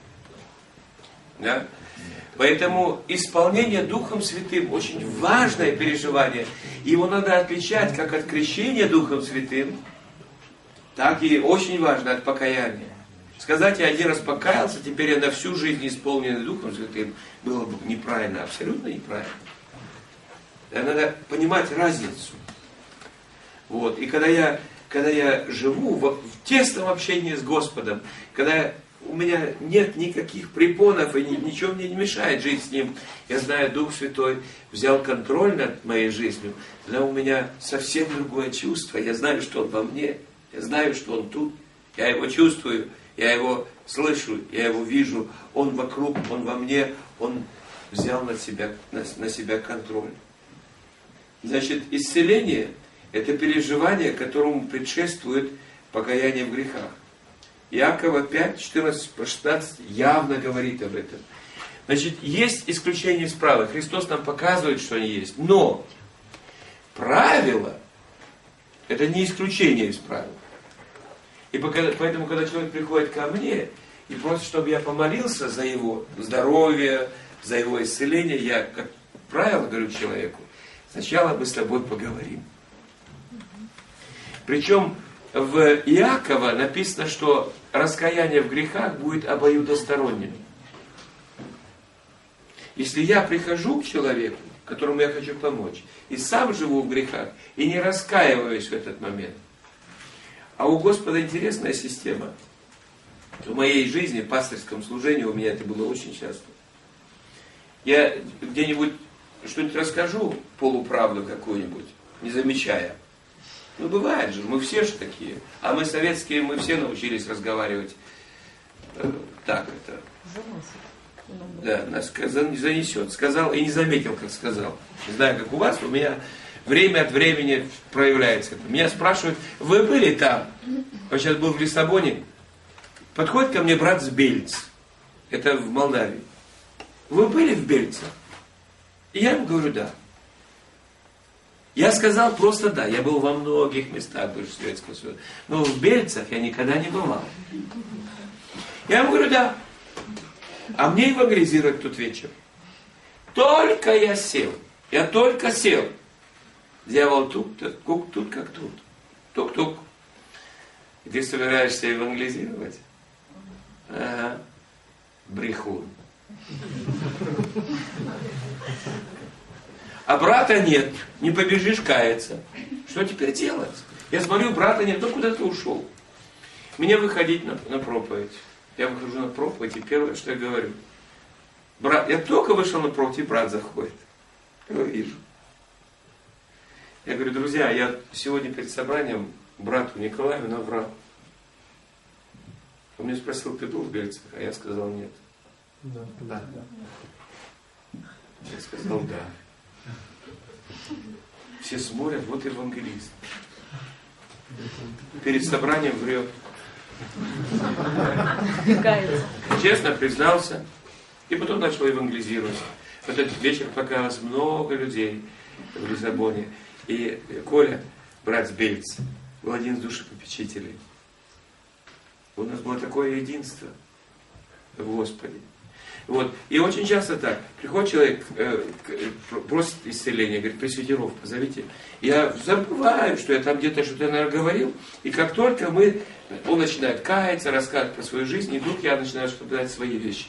Да? Поэтому исполнение Духом Святым очень важное переживание. Его надо отличать как от крещения Духом Святым, так и очень важно от покаяния. Сказать, я один раз покаялся, теперь я на всю жизнь исполнен Духом Святым, было бы неправильно, абсолютно неправильно. Надо понимать разницу. Вот. И когда я, когда я живу в, в тесном общении с Господом, когда у меня нет никаких препонов и ничего мне не мешает жить с Ним, я знаю, Дух Святой взял контроль над моей жизнью, тогда у меня совсем другое чувство. Я знаю, что Он во мне, я знаю, что Он тут, я Его чувствую, я Его слышу, я Его вижу, Он вокруг, Он во мне, Он взял на себя, на, на себя контроль. Значит, исцеление – это переживание, которому предшествует покаяние в грехах. Иакова пять, четырнадцать, шестнадцать явно говорит об этом. Значит, есть исключения из правил. Христос нам показывает, что они есть. Но правило – это не исключение из правил. И поэтому, когда человек приходит ко мне и просит, чтобы я помолился за его здоровье, за его исцеление, я, как правило, говорю человеку, сначала мы с тобой поговорим. Причем в Иакова написано, что раскаяние в грехах будет обоюдосторонним. Если я прихожу к человеку, которому я хочу помочь, и сам живу в грехах, и не раскаиваюсь в этот момент, а у Господа интересная система. В моей жизни, в пастырском служении, у меня это было очень часто. Я где-нибудь что-нибудь расскажу, полуправду какую-нибудь, не замечая. Ну, бывает же, мы все же такие. А мы советские, мы все научились разговаривать э, так это. Да, нас занесет. Сказал и не заметил, как сказал. Не знаю, как у вас, у меня время от времени проявляется. Меня спрашивают, вы были там? Я сейчас был в Лиссабоне. Подходит ко мне брат с Бельц. Это в Молдавии. Вы были в Бельце? И я ему говорю, да. Я сказал просто да. Я был во многих местах бывшего Советского Союза. Но в Бельцах я никогда не бывал. Я ему говорю, да. А мне евангелизировать тут вечер. Только я сел. Я только сел. Дьявол тут, тут, тут как тут. Тук-тук. И ты собираешься евангелизировать? Ага. Брехун. А брата нет, не побежишь каяться. Что теперь делать? Я смотрю, брата нет, ну куда ты ушел? Мне выходить на, на проповедь. Я выхожу на проповедь, и первое, что я говорю. Брат, я только вышел на проповедь, и брат заходит. Я его вижу. Я говорю, друзья, я сегодня перед собранием брату Николаю наврал. Он меня спросил, ты был в Бельцах? А я сказал, нет. Да. Да. Я сказал, да. Все смотрят, вот евангелист. Перед собранием врет. Честно признался. И потом начал евангелизировать. В этот вечер показалось много людей в Лиссабоне. И Коля, брат с Бельц, был один из душепопечителей. У нас было такое единство в Господе. Вот. И очень часто так. Приходит человек, э, просит исцеления, говорит, пресвитеров позовите. Я забываю, что я там где-то что-то, наверное, говорил. И как только мы, он начинает каяться, рассказывать про свою жизнь, и вдруг я начинаю вспоминать свои вещи.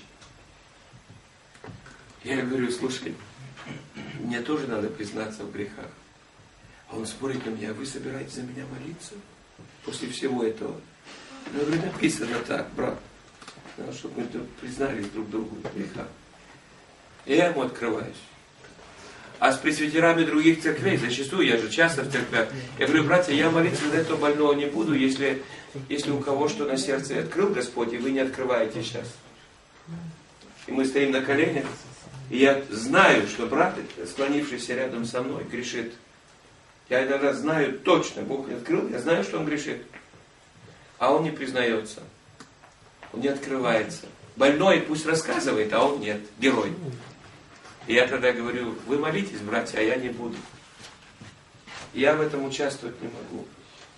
Я говорю, слушай, мне тоже надо признаться в грехах. А он смотрит на меня, вы собираетесь за меня молиться? После всего этого. Я говорю, написано так, брат. Надо, чтобы мы признались друг другу в грехах. И я ему открываюсь. А с пресвитерами других церквей, зачастую, я же часто в церквях, я говорю, братья, я молиться за этого больного не буду, если, если у кого что на сердце открыл Господь, и вы не открываете сейчас. И мы стоим на коленях, и я знаю, что брат, склонившийся рядом со мной, грешит. Я иногда знаю точно, Бог не открыл, я знаю, что он грешит. А он не признается. Он не открывается. Больной пусть рассказывает, а он нет, герой. И я тогда говорю, вы молитесь, братья, а я не буду. Я в этом участвовать не могу.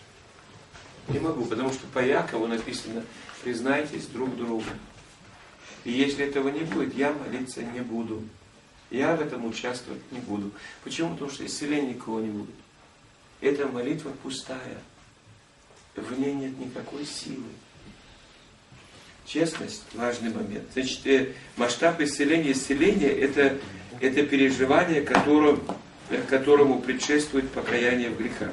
Не могу, потому что по Якову написано, признайтесь друг другу. И если этого не будет, я молиться не буду. Я в этом участвовать не буду. Почему? Потому что исцеления никого не будет. Эта молитва пустая. В ней нет никакой силы. Честность – важный момент. Значит, масштаб исцеления, исцеление – это, это переживание, которому, которому предшествует покаяние в грехах.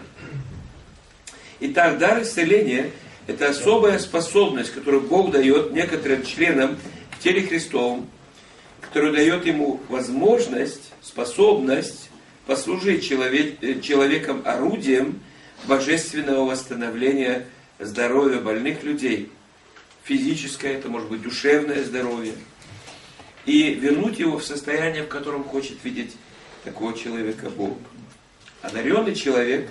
Итак, дар исцеления – это особая способность, которую Бог дает некоторым членам в теле Христовом, которая дает ему возможность, способность послужить человек, человеком орудием божественного восстановления здоровья больных людей. Физическое, это может быть душевное здоровье. И вернуть его в состояние, в котором хочет видеть такого человека Бог. Одаренный человек,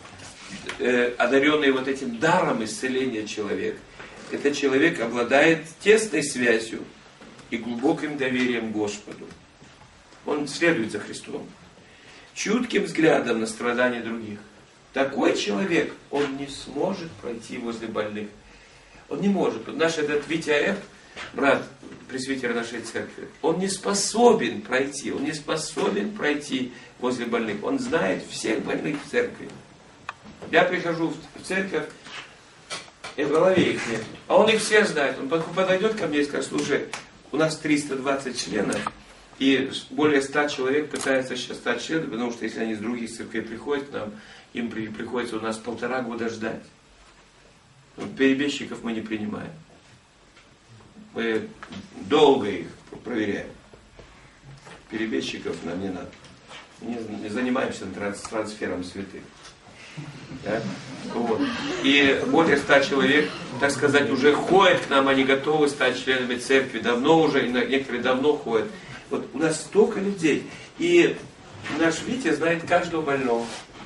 э, одаренный вот этим даром исцеления человек, этот человек обладает тесной связью и глубоким доверием к Господу. Он следует за Христом. Чутким взглядом на страдания других. Такой человек, он не сможет пройти возле больных. Он не может. Вот наш этот Витя Эп, брат, пресвитер нашей церкви, он не способен пройти, он не способен пройти возле больных. Он знает всех больных в церкви. Я прихожу в церковь, и в голове их нет. А он их все знает. Он подойдет ко мне и скажет, слушай, у нас триста двадцать членов, и более ста человек пытаются сейчас стать членами, потому что если они из других церквей приходят к нам, им приходится у нас полтора года ждать. Перебежчиков мы не принимаем. Мы долго их проверяем. Перебежчиков нам не надо. Не, не занимаемся трансфером святых. Да? Вот. И более ста человек, так сказать, уже ходят к нам, они готовы стать членами церкви. Давно уже, некоторые давно ходят. Вот у нас столько людей. И наш Витя знает каждого больного.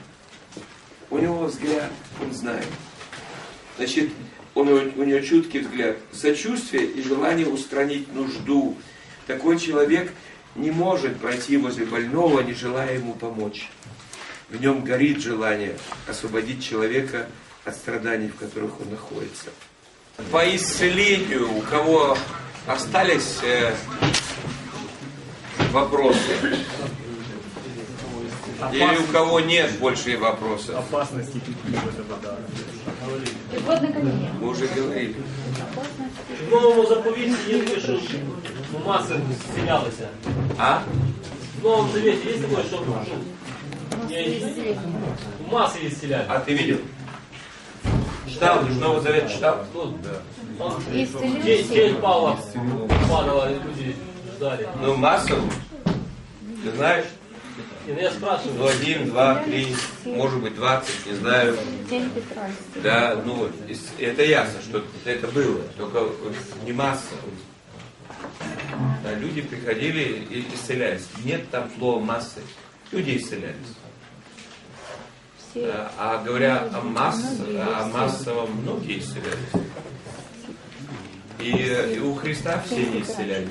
У него взгляд, он знает. Значит, он, у него чуткий взгляд, сочувствие и желание устранить нужду. Такой человек не может пройти возле больного, не желая ему помочь. В нем горит желание освободить человека от страданий, в которых он находится. По исцелению, у кого остались э, вопросы? Или у кого нет больше вопросов? Опасности какие-то, да. Мы уже говорили. В новому заповіті є таке, що маси зцілялися. А? В новом завете есть такое, что массы исцеляют. А ты видел? Читал? Новый Завет читал? Ну, да. Тень Павла падала, люди ждали. Ну, массово. Ты знаешь? И, ну, я спрашиваю. Ну, один, два, три, может быть, двадцать, не знаю. Да, ну, это ясно, что это было, только не массово. Да, люди приходили и исцелялись. Нет там слова массы. Люди исцелялись. Да, а говоря о, масс, о массовом, многие исцелялись. И, и у Христа все не исцелялись.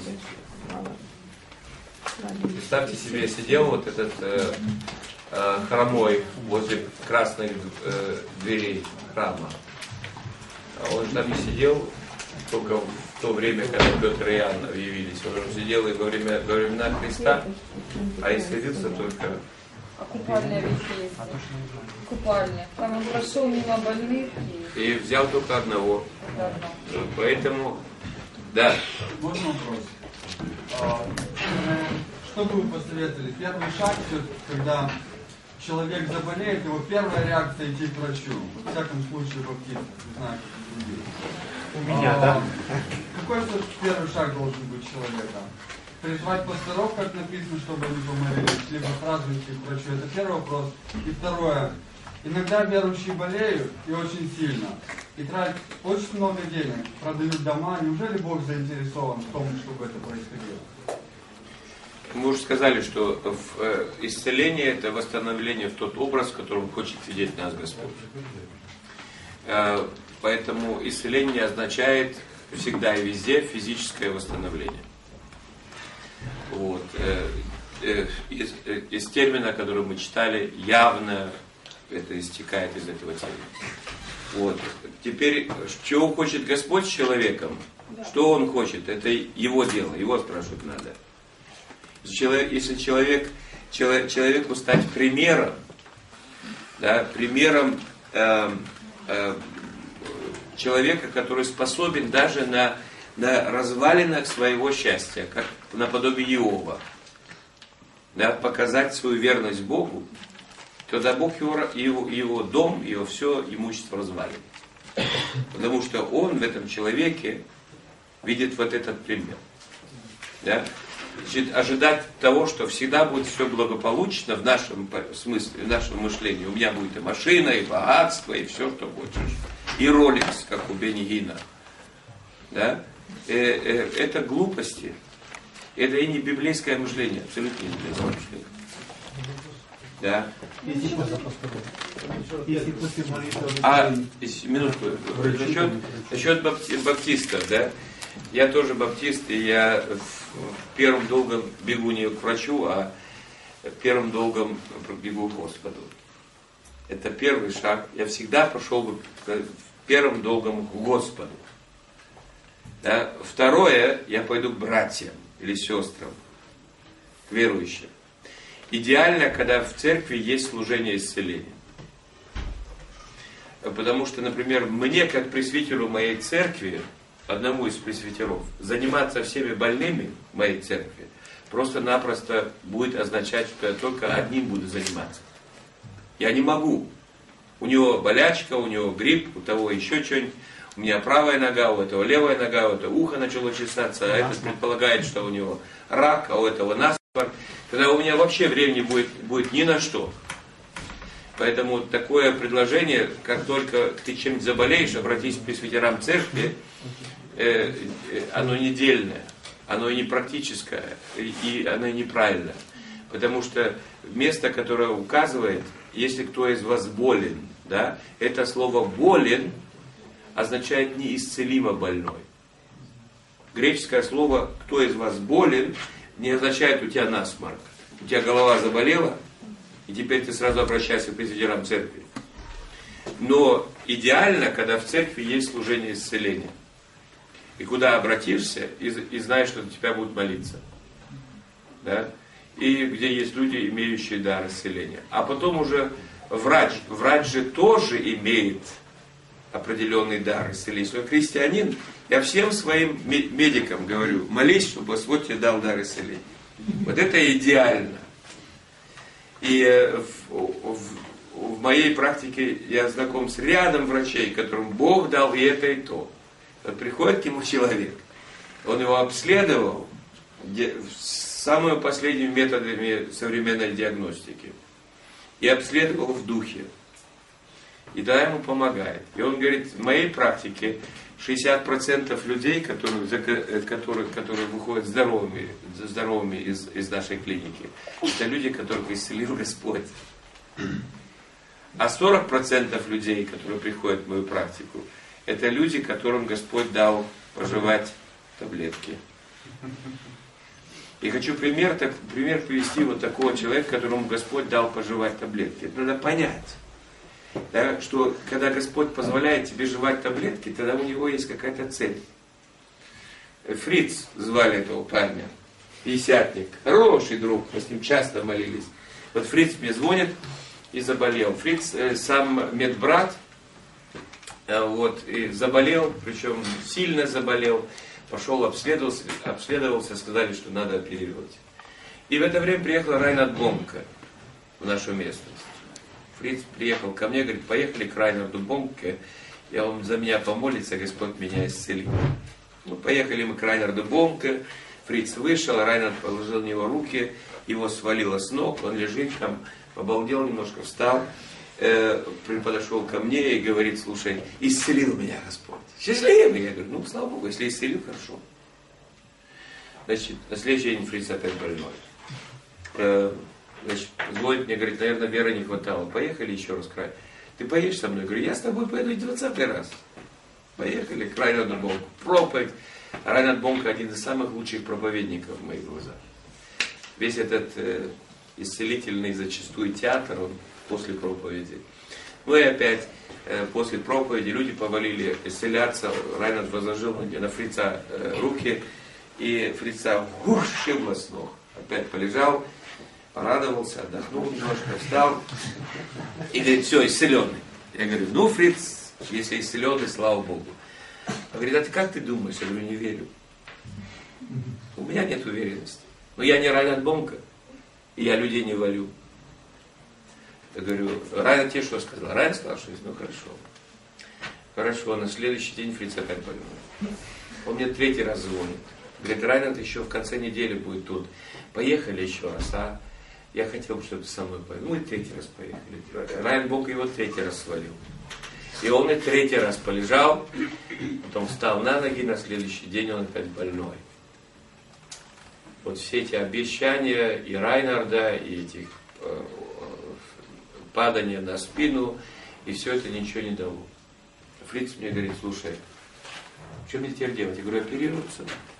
Представьте себе, сидел вот этот э, э, хромой возле красных э, дверей храма. А он там не сидел только в то время, когда Петр и Иоанн явились. Он сидел и во, время, во времена Христа, а исцелился только... А купальная вещи есть? Купальня. Там он прошел мимо больных и... И взял только одного. Да, да. Поэтому, да. Можно вопрос? А, что бы вы посоветовали? Первый шаг, когда человек заболеет, его первая реакция идти к врачу. В всяком случае, баптистов, не знаю, как другие. У меня, да? Какой первый шаг должен быть человека? Призвать пасторов, как написано, чтобы они помолились, либо сразу идти к врачу. Это первый вопрос. И второе. Иногда верующие болеют, и очень сильно, и тратят очень много денег, продают дома. Неужели Бог заинтересован в том, чтобы это происходило? Мы уже сказали, что исцеление – это восстановление в тот образ, в котором хочет видеть нас Господь. Поэтому исцеление означает всегда и везде физическое восстановление. Вот. Из, из термина, который мы читали, явно это истекает из этого термина. Вот. Теперь, чего хочет Господь с человеком? Что Он хочет? Это Его дело, Его спрашивать надо. Если человек, человеку стать примером, да, примером э, э, человека, который способен даже на, на развалинах своего счастья, как наподобие Иова, да, показать свою верность Богу, тогда Бог его, его, его дом, его все имущество развалит. Потому что Он в этом человеке видит вот этот пример. Да? Значит, ожидать того, что всегда будет все благополучно в нашем смысле, в нашем мышлении. У меня будет и машина, и богатство, и все, что хочешь. И Rolex, как у Бенни Гинна. Да? Э, э, это глупости. Это и не библейское мышление, абсолютно не библейское мышление. Да. А, минутку, насчет, насчет баптистов, да? Я тоже баптист, и я в первом долгом бегу не к врачу, а в первом долгом бегу к Господу. Это первый шаг. Я всегда пошел бы в первом долгом к Господу. Да? Второе, я пойду к братьям или сестрам, к верующим. Идеально, когда в церкви есть служение исцеления. Потому что, например, мне, как пресвитеру моей церкви, одному из пресвитеров, заниматься всеми больными в моей церкви просто-напросто будет означать, что я только одним буду заниматься. Я не могу. У него болячка, у него грипп, у того еще что-нибудь. У меня правая нога, у этого левая нога, у этого ухо начало чесаться, а этот предполагает, что у него рак, а у этого насморк. Тогда у меня вообще времени будет, будет ни на что. Поэтому такое предложение, как только ты чем-нибудь заболеешь, обратись к пресвитерам церкви, э, э, оно не дельное, оно не практическое, и, и оно неправильное. Потому что место, которое указывает, если кто из вас болен, да, это слово «болен» означает неисцелимо больной. Греческое слово «кто из вас болен» не означает «у тебя насморк». У тебя голова заболела, и теперь ты сразу обращаешься к пресвитерам церкви. Но идеально, когда в церкви есть служение исцеления. И куда обратишься, и, и знаешь, что на тебя будут молиться. Да? И где есть люди, имеющие дар исцеления. А потом уже врач. Врач же тоже имеет определенный дар исцеления. Если он христианин, я всем своим медикам говорю, молись, чтобы Господь тебе дал дар исцеления. Вот это идеально. И в, в, в моей практике я знаком с рядом врачей, которым Бог дал и это, и то. Вот приходит к нему человек, он его обследовал самыми последними методами современной диагностики и обследовал в духе. И да, ему помогает. И он говорит, в моей практике шестьдесят процентов людей, которые, которые, которые выходят здоровыми, здоровыми из, из нашей клиники, это люди, которых исцелил Господь. А сорок процентов людей, которые приходят в мою практику, это люди, которым Господь дал пожевать таблетки. И хочу пример, так, пример привести вот такого человека, которому Господь дал пожевать таблетки. Это надо понять. Да, что когда Господь позволяет тебе жевать таблетки, тогда у него есть какая-то цель. Фриц звали этого парня, пятидесятник, хороший друг, мы с ним часто молились. Вот Фриц мне звонит и заболел. Фриц э, сам медбрат, э, вот, и заболел, причем сильно заболел, пошел обследовался, обследовался, сказали, что надо оперировать. И в это время приехал Райнард Бонке в нашу местность. Фриц приехал ко мне, говорит, поехали к Райнарду Бонке, я вам за меня помолится, Господь меня исцелит. Ну, поехали мы к Райнарду Бонке, Фриц вышел, Райнард положил на него руки, его свалило с ног, он лежит там, обалдел немножко, встал, э, подошел ко мне и говорит, слушай, исцелил меня Господь. Счастливый! Я говорю, ну, слава Богу, если исцелил, хорошо. Значит, на следующий день Фриц опять больной. Э, Значит, звонит мне, говорит, наверное, веры не хватало. Поехали еще раз к Райнарду. Ты поедешь со мной? Я говорю, я с тобой поеду и двадцатый раз. Поехали к Райнарду Бонку. Проповедь. Райнард Бонк один из самых лучших проповедников в моих глазах. Весь этот э, исцелительный зачастую театр, он после проповеди. Ну и опять, э, после проповеди люди повалили исцеляться. Райнард возложил на Фрица э, руки, и Фрица ух, шибло с ног. Опять полежал, порадовался, отдохнул немножко, встал и говорит, все, исцеленный. Я говорю, ну, Фриц, если исцеленный, слава Богу. Он говорит, а ты как ты думаешь? Я говорю, не верю. У меня нет уверенности. Но я не Райнард Бонка, и я людей не валю. Я говорю, Райнард тебе что сказал? Райнард сказал, что ну хорошо. Хорошо, на следующий день Фриц опять больной. Он мне третий раз звонит. Говорит, Райнард еще в конце недели будет тут. Поехали еще раз, а? Я хотел бы, чтобы ты со мной поехал. Ну и третий раз поехали. Райнард Бонк его третий раз свалил. И он и третий раз полежал, потом встал на ноги, на следующий день он опять больной. Вот все эти обещания и Райнарда, и эти э, падания на спину, и все это ничего не дало. Фриц мне говорит, слушай, что мне теперь делать? Я говорю, оперироваться.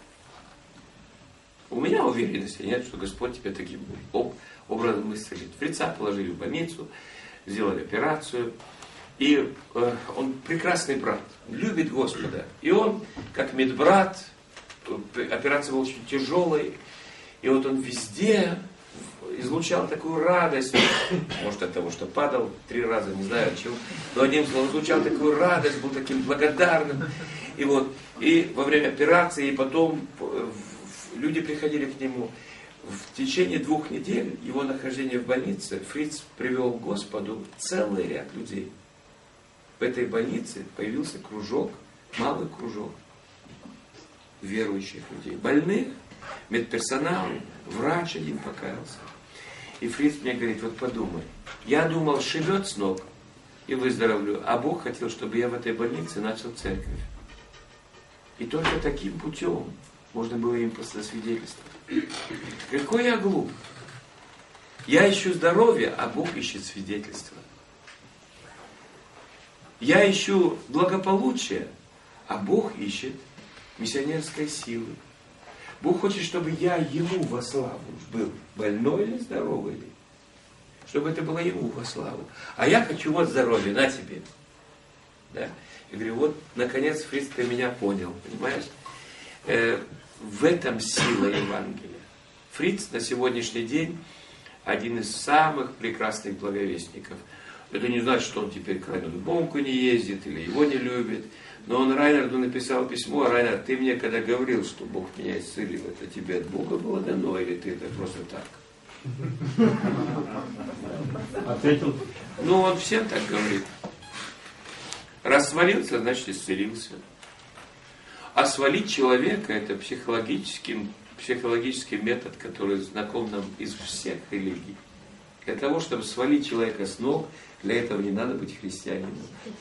У меня уверенности нет, что Господь тебя таким об, образом исцелит. Фрица положили в больницу, сделали операцию. И э, он прекрасный брат, любит Господа. И он, как медбрат, операция была очень тяжелой, и вот он везде излучал такую радость, может от того, что падал три раза, не знаю от чего, но одним словом, излучал такую радость, был таким благодарным. И вот, и во время операции, и потом люди приходили к нему. В течение двух недель его нахождения в больнице Фриц привел к Господу целый ряд людей. В этой больнице появился кружок, малый кружок верующих людей, больных, медперсонал, врач один покаялся. И Фриц мне говорит, вот подумай, я думал, шибет с ног и выздоровлю, а Бог хотел, чтобы я в этой больнице начал церковь. И только таким путем можно было им посвидетельствовать. Какой я глуп. Я ищу здоровья, а Бог ищет свидетельства. Я ищу благополучия, а Бог ищет миссионерской силы. Бог хочет, чтобы я Ему во славу был, больной или здоровый ли. Чтобы это было Ему во славу. А я хочу вот здоровье, на тебе. Да? Я говорю, вот, наконец, Фриц, ты меня понял, понимаешь? Э, в этом сила Евангелия. Фриц на сегодняшний день один из самых прекрасных благовестников. Это не значит, что он теперь к Райнарду Бонку не ездит или его не любит. Но он Райнарду написал письмо: Райнард, ты мне когда говорил, что Бог меня исцелил, это тебе от Бога было дано, или ты это просто так? Ответил. Ну, он всем так говорит. Раз свалился, значит исцелился. А свалить человека — это психологический, психологический метод, который знаком нам из всех религий. Для того, чтобы свалить человека с ног, для этого не надо быть христианином.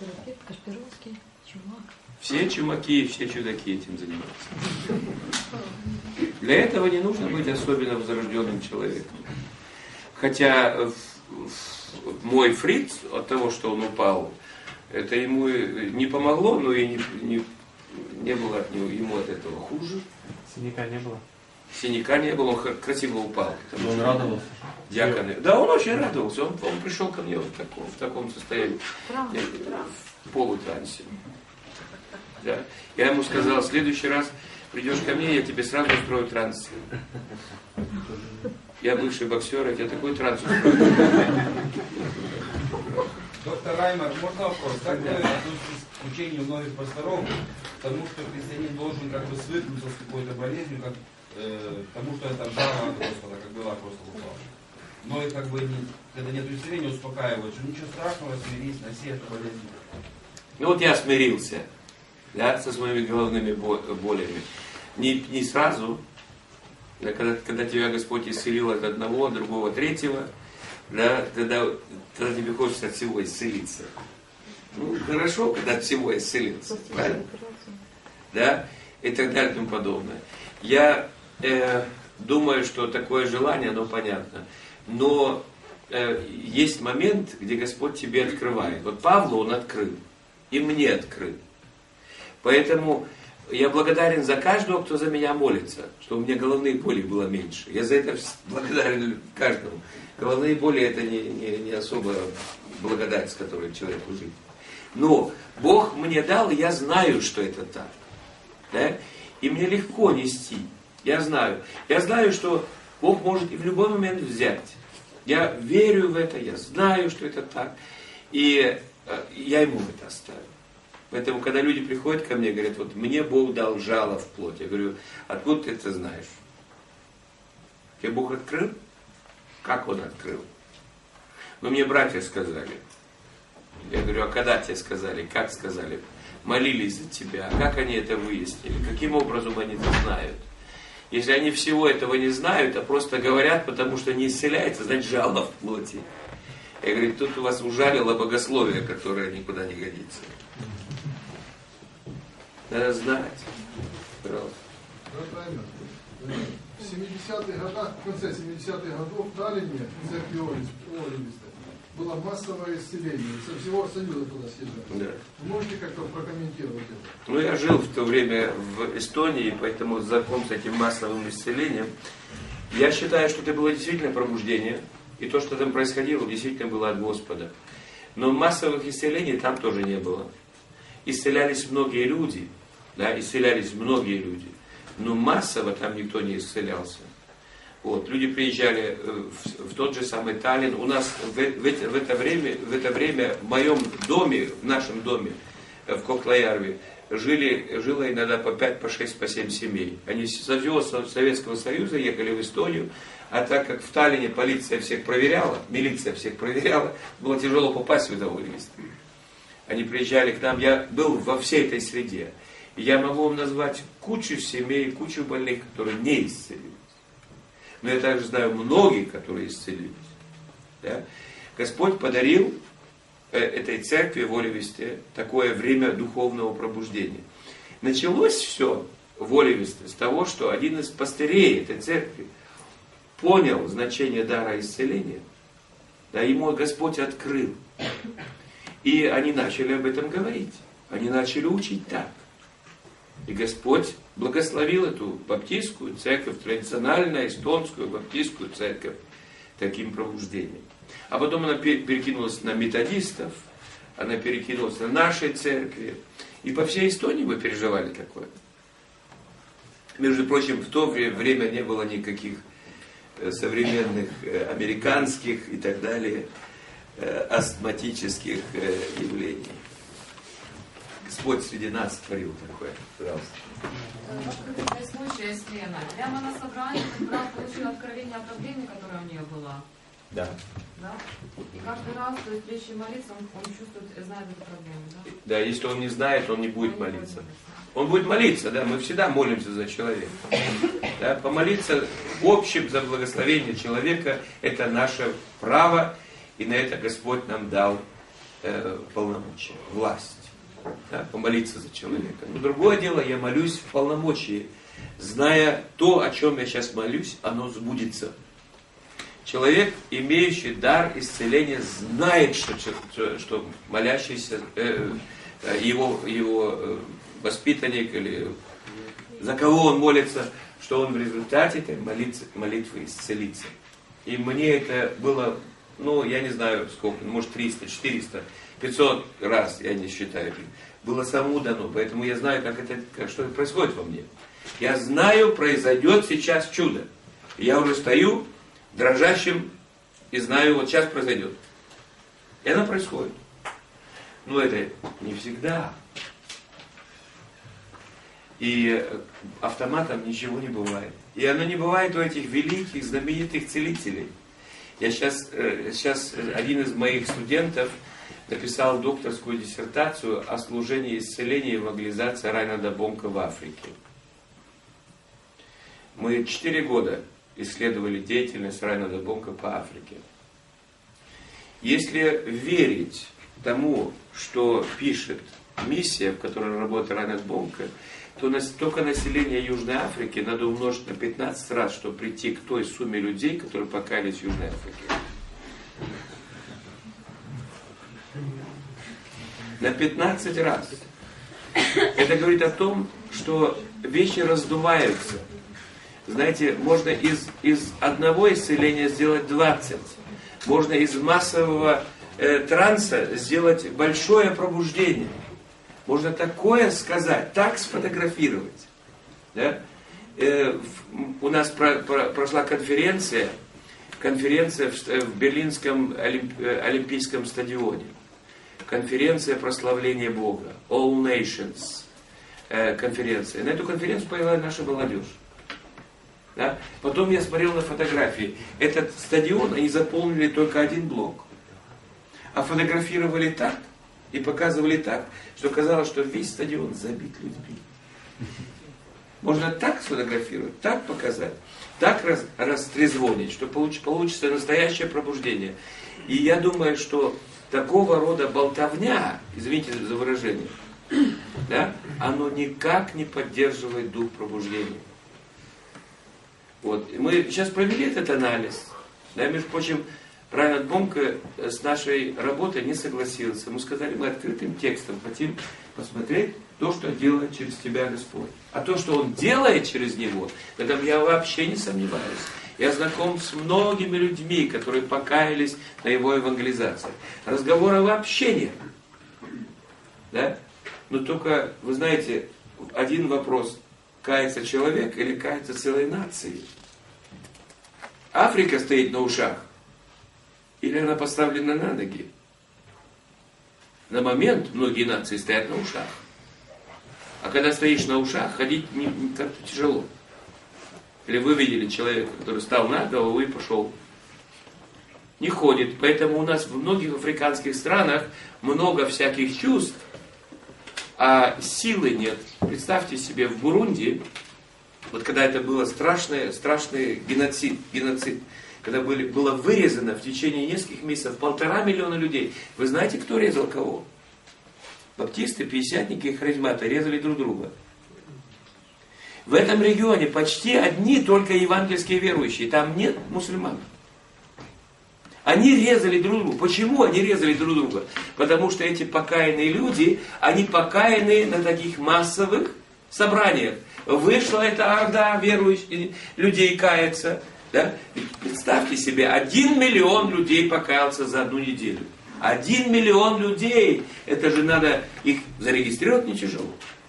Все чумаки и все чудаки этим занимаются. Для этого не нужно быть особенно возрожденным человеком. Хотя мой Фриц, от того, что он упал, это ему не помогло, но и не, не, не было от него, ему от этого хуже. Синяка не было? Синяка не было, он красиво упал. Но он радовался. Дьяконы. Да, он очень радовался. Он, он пришел ко мне в таком, в таком состоянии. В полутрансе. Да. Я ему сказал, в следующий раз придешь ко мне, я тебе сразу устрою транс. Я бывший боксер, я тебе такой транс устрою. Доктор Раймер, можно вопрос? Как вы относитесь к учению многих пасторов, потому что христианин должен как бы свыкнуться с какой-то болезнью, как, э, тому, что это дара от Господа, как было апостолу Павлу. Но и как бы, не, когда нет исцеления, успокаивают, что ничего страшного, смирись, носи эту болезнь. Ну вот я смирился, да, со своими головными болями. Не, не сразу, да, когда, когда тебя Господь исцелил от одного, от другого, третьего, да, тогда, тогда тебе хочется от всего исцелиться. Ну, хорошо, когда от всего исцелился, правильно? Да, и так далее и тому подобное. Я э, думаю, что такое желание, оно понятно. Но э, есть момент, где Господь тебе открывает. Вот Павлу он открыл, и мне открыл. Поэтому я благодарен за каждого, кто за меня молится, чтобы у меня головные боли было меньше. Я за это благодарен каждому. Головные боли это не, не, не особо благодать, с которой человек жит. Но Бог мне дал, и я знаю, что это так. Да? И мне легко нести. Я знаю. Я знаю, что Бог может и в любой момент взять. Я верю в это, я знаю, что это так. И я ему это оставлю. Поэтому, когда люди приходят ко мне и говорят, вот мне Бог дал жало в плоть. Я говорю, откуда ты это знаешь? Тебе Бог открыл? Как Он открыл? Ну, мне братья сказали. Я говорю, а когда тебе сказали? Как сказали? Молились за тебя. Как они это выяснили? Каким образом они это знают? Если они всего этого не знают, а просто говорят, потому что не исцеляется, значит жало в плоти. Я говорю, тут у вас ужалило богословие, которое никуда не годится. Надо знать. Пожалуйста. В семидесятых годах, в конце семидесятых годов в Таллине, в церкви Оливиста, было массовое исцеление. Со всего Союза туда съезжали. Да. Вы можете как-то прокомментировать это? Ну, я жил в то время в Эстонии, поэтому знаком с этим массовым исцелением. Я считаю, что это было действительно пробуждение. И то, что там происходило, действительно было от Господа. Но массовых исцелений там тоже не было. Исцелялись многие люди. Да, исцелялись многие люди. Но массово там никто не исцелялся. Вот, люди приезжали в, в тот же самый Таллин. У нас в, в, это, в, это время, в это время в моем доме, в нашем доме, в Коклаярве, жили, жило иногда по пять, по шесть, по семь семей. Они со всего Советского Союза ехали в Эстонию, а так как в Таллине полиция всех проверяла, милиция всех проверяла, было тяжело попасть в это Оливист. Они приезжали к нам, я был во всей этой среде. Я могу вам назвать кучу семей, кучу больных, которые не исцелились. Но я также знаю многих, которые исцелились. Да? Господь подарил этой церкви в Оливисте такое время духовного пробуждения. Началось все в Оливисте с того, что один из пастырей этой церкви понял значение дара исцеления, да, ему Господь открыл. И они начали об этом говорить. Они начали учить так. И Господь благословил эту баптистскую церковь, традициональную эстонскую баптистскую церковь, таким пробуждением. А потом она перекинулась на методистов, она перекинулась на нашей церкви. И по всей Эстонии мы переживали такое. Между прочим, в то время не было никаких современных американских и так далее астматических явлений. Господь среди нас творил такое. Пожалуйста. Открытый случай с Леной. Прямо на собрании этот брат получил откровение о проблеме, которая у нее была. Да. Да? И каждый раз, то есть прежде чем молиться, он, он чувствует, знает эту проблему. Да? Да, если он не знает, он не будет он молиться. Не будет он будет молиться, да, мы всегда молимся за человека. Да, помолиться в общем за благословение человека, это наше право, и на это Господь нам дал э, полномочия, власть. Да, помолиться за человека. Но другое дело, я молюсь в полномочии, зная то, о чем я сейчас молюсь, оно сбудется. Человек, имеющий дар исцеления, знает, что, что, что молящийся, э, его, его э, воспитанник, или за кого он молится, что он в результате этой молитвы, молитвы исцелится. И мне это было, ну, я не знаю сколько, может триста, четыреста, пятьсот раз, я не считаю, было самому дано. Поэтому я знаю, как это, как, что это происходит во мне. Я знаю, произойдет сейчас чудо. Я уже стою дрожащим и знаю, вот сейчас произойдет. И оно происходит. Но это не всегда. И автоматом ничего не бывает. И оно не бывает у этих великих, знаменитых целителей. Я сейчас, сейчас один из моих студентов написал докторскую диссертацию о служении исцеления и евангелизации Райнарда Бонка в Африке. Мы четыре года исследовали деятельность Райнарда Бонка по Африке. Если верить тому, что пишет миссия, в которой работает Райнард Бонка, то только население Южной Африки надо умножить на пятнадцать раз, чтобы прийти к той сумме людей, которые покаялись в Южной Африке. На пятнадцать раз. Это говорит о том, что вещи раздуваются. Знаете, можно из, из одного исцеления сделать двадцать. Можно из массового э, транса сделать большое пробуждение. Можно такое сказать, так сфотографировать. Да? Э, в, у нас про, про, прошла конференция, конференция в, в Берлинском олимп, Олимпийском стадионе. Конференция прославления Бога. All Nations. Э, конференция. На эту конференцию появилась наша молодежь. Да? Потом я смотрел на фотографии. Этот стадион они заполнили только один блок. А фотографировали так и показывали так, что казалось, что весь стадион забит людьми. Можно так сфотографировать, так показать, так раз, растрезвонить, что получ, получится настоящее пробуждение. И я думаю, что такого рода болтовня, извините за выражение, да, оно никак не поддерживает дух пробуждения. Вот. Мы сейчас провели этот анализ. Да, между прочим, Райан Бомка с нашей работой не согласился. Мы сказали, мы открытым текстом хотим посмотреть то, что делает через тебя Господь. А то, что Он делает через него, в этом я вообще не сомневаюсь. Я знаком с многими людьми, которые покаялись на его евангелизации. Разговора вообще нет. Да? Но только, вы знаете, один вопрос. Кается человек или кается целой нации? Африка стоит на ушах? Или она поставлена на ноги? На момент многие нации стоят на ушах. А когда стоишь на ушах, ходить не, не как-то тяжело. Или вы видели человека, который встал на голову и пошел. Не ходит. Поэтому у нас в многих африканских странах много всяких чувств, а силы нет. Представьте себе, в Бурунди, вот когда это было страшный, страшный геноцид, геноцид, когда были, было вырезано в течение нескольких месяцев полтора миллиона людей. Вы знаете, кто резал кого? Баптисты, пятидесятники и харизматы резали друг друга. В этом регионе почти одни только евангельские верующие, там нет мусульман. Они резали друг друга. Почему они резали друг друга? Потому что эти покаянные люди, они покаянные на таких массовых собраниях. Вышла эта орда верующих людей каяться. Да? Представьте себе, один миллион людей покаялся за одну неделю. Один миллион людей. Это же надо их зарегистрировать не тяжело.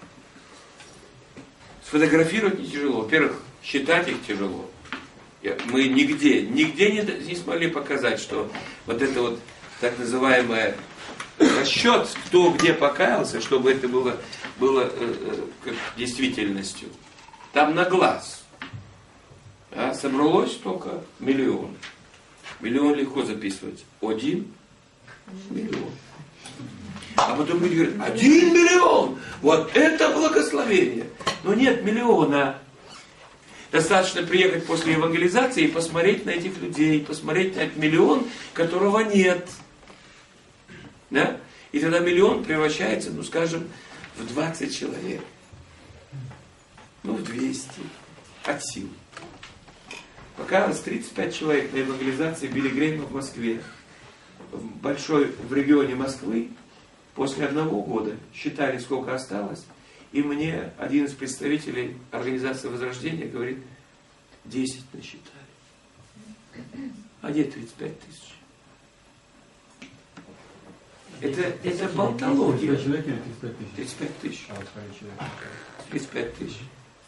Сфотографировать не тяжело. Во-первых, считать их тяжело. Мы нигде, нигде не, не смогли показать, что вот это вот так называемый расчет, кто где покаялся, чтобы это было, было э, как действительностью. Там на глаз. А собралось только миллион. Миллион легко записывать. Один миллион. А потом люди говорят, один миллион! Вот это благословение! Но нет миллиона. Достаточно приехать после евангелизации и посмотреть на этих людей, посмотреть на этот миллион, которого нет. Да? И тогда миллион превращается, ну скажем, в двадцать человек. Ну в двести. От сил. Покаялось тридцать пять человек на евангелизации Билли Грейма в Москве. В большой, в регионе Москвы после одного года считали, сколько осталось. И мне один из представителей организации Возрождения говорит, десять насчитали. А где тридцать пять тысяч? Это, это болтология. тридцать пять тысяч. тридцать пять тысяч.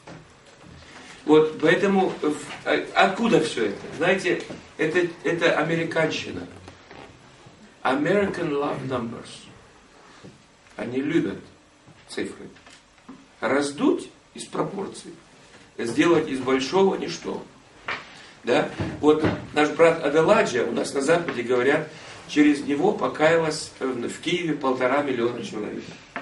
Вот, поэтому, откуда все это? Знаете, это, это американщина. American love numbers. Они любят цифры. Раздуть из пропорций, сделать из большого ничто. Да? Вот наш брат Аделаджа, у нас на Западе говорят, через него покаялось в Киеве полтора миллиона человек.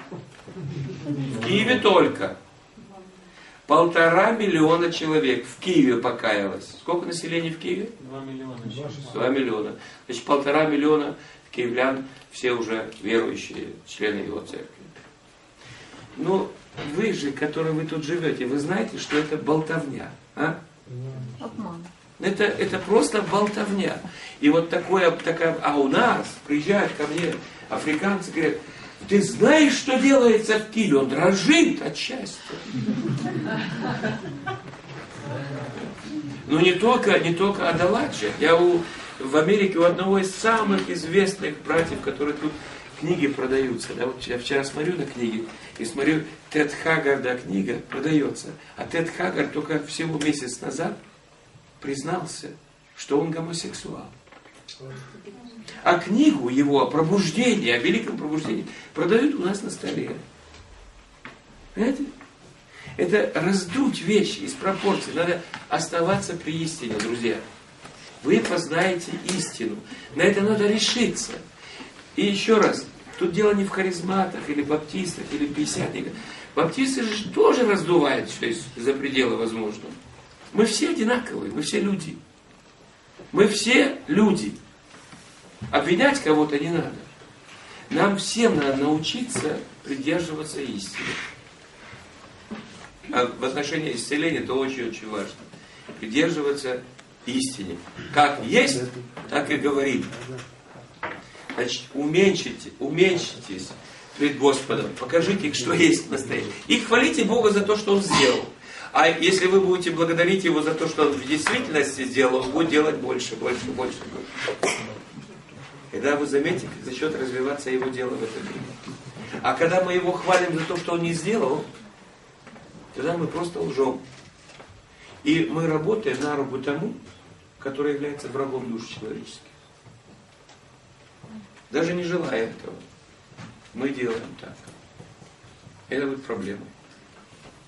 В Киеве только. Полтора миллиона человек в Киеве покаялось. Сколько населения в Киеве? Два миллиона. Два миллиона. Значит, полтора миллиона киевлян, все уже верующие, члены его церкви. Ну, вы же, которые вы тут живете, вы знаете, что это болтовня. А? Обман. Это, это просто болтовня. И вот такое, такая, а у нас приезжают ко мне африканцы, говорят, Ты знаешь, что делается в Киеве? Он дрожит от счастья. Но не только, не только Адаладжи. Я у, в Америке у одного из самых известных братьев, которые тут книги продаются. Да, вот я вчера смотрю на книги и смотрю, Тед Хаггарда книга продается. А Тед Хаггард только всего месяц назад признался, что он гомосексуал. А книгу его о пробуждении, о великом пробуждении продают у нас на столе. Понимаете? Это раздуть вещи из пропорций. Надо оставаться при истине, друзья. Вы познаете истину. На это надо решиться. И еще раз, тут дело не в харизматах, или баптистах, или пятидесятниках. Баптисты же тоже раздувают все за пределы возможного. Мы все одинаковые, мы все люди. Мы все люди. Обвинять кого-то не надо. Нам всем надо научиться придерживаться истины. А в отношении исцеления это очень-очень важно. Придерживаться истине. Как есть, так и говорим. Значит, уменьшите, уменьшитесь пред Господом. Покажите, что есть настоящее. И хвалите Бога за то, что Он сделал. А если вы будете благодарить Его за то, что Он в действительности сделал, Он будет делать больше, больше, больше, больше. Когда вы заметите, как начнет развиваться Его дело в этом мире. А когда мы Его хвалим за то, что Он не сделал, тогда мы просто лжем. И мы работаем на руку тому, который является врагом душ человеческих. Даже не желая этого. Мы делаем так. Это будет проблема.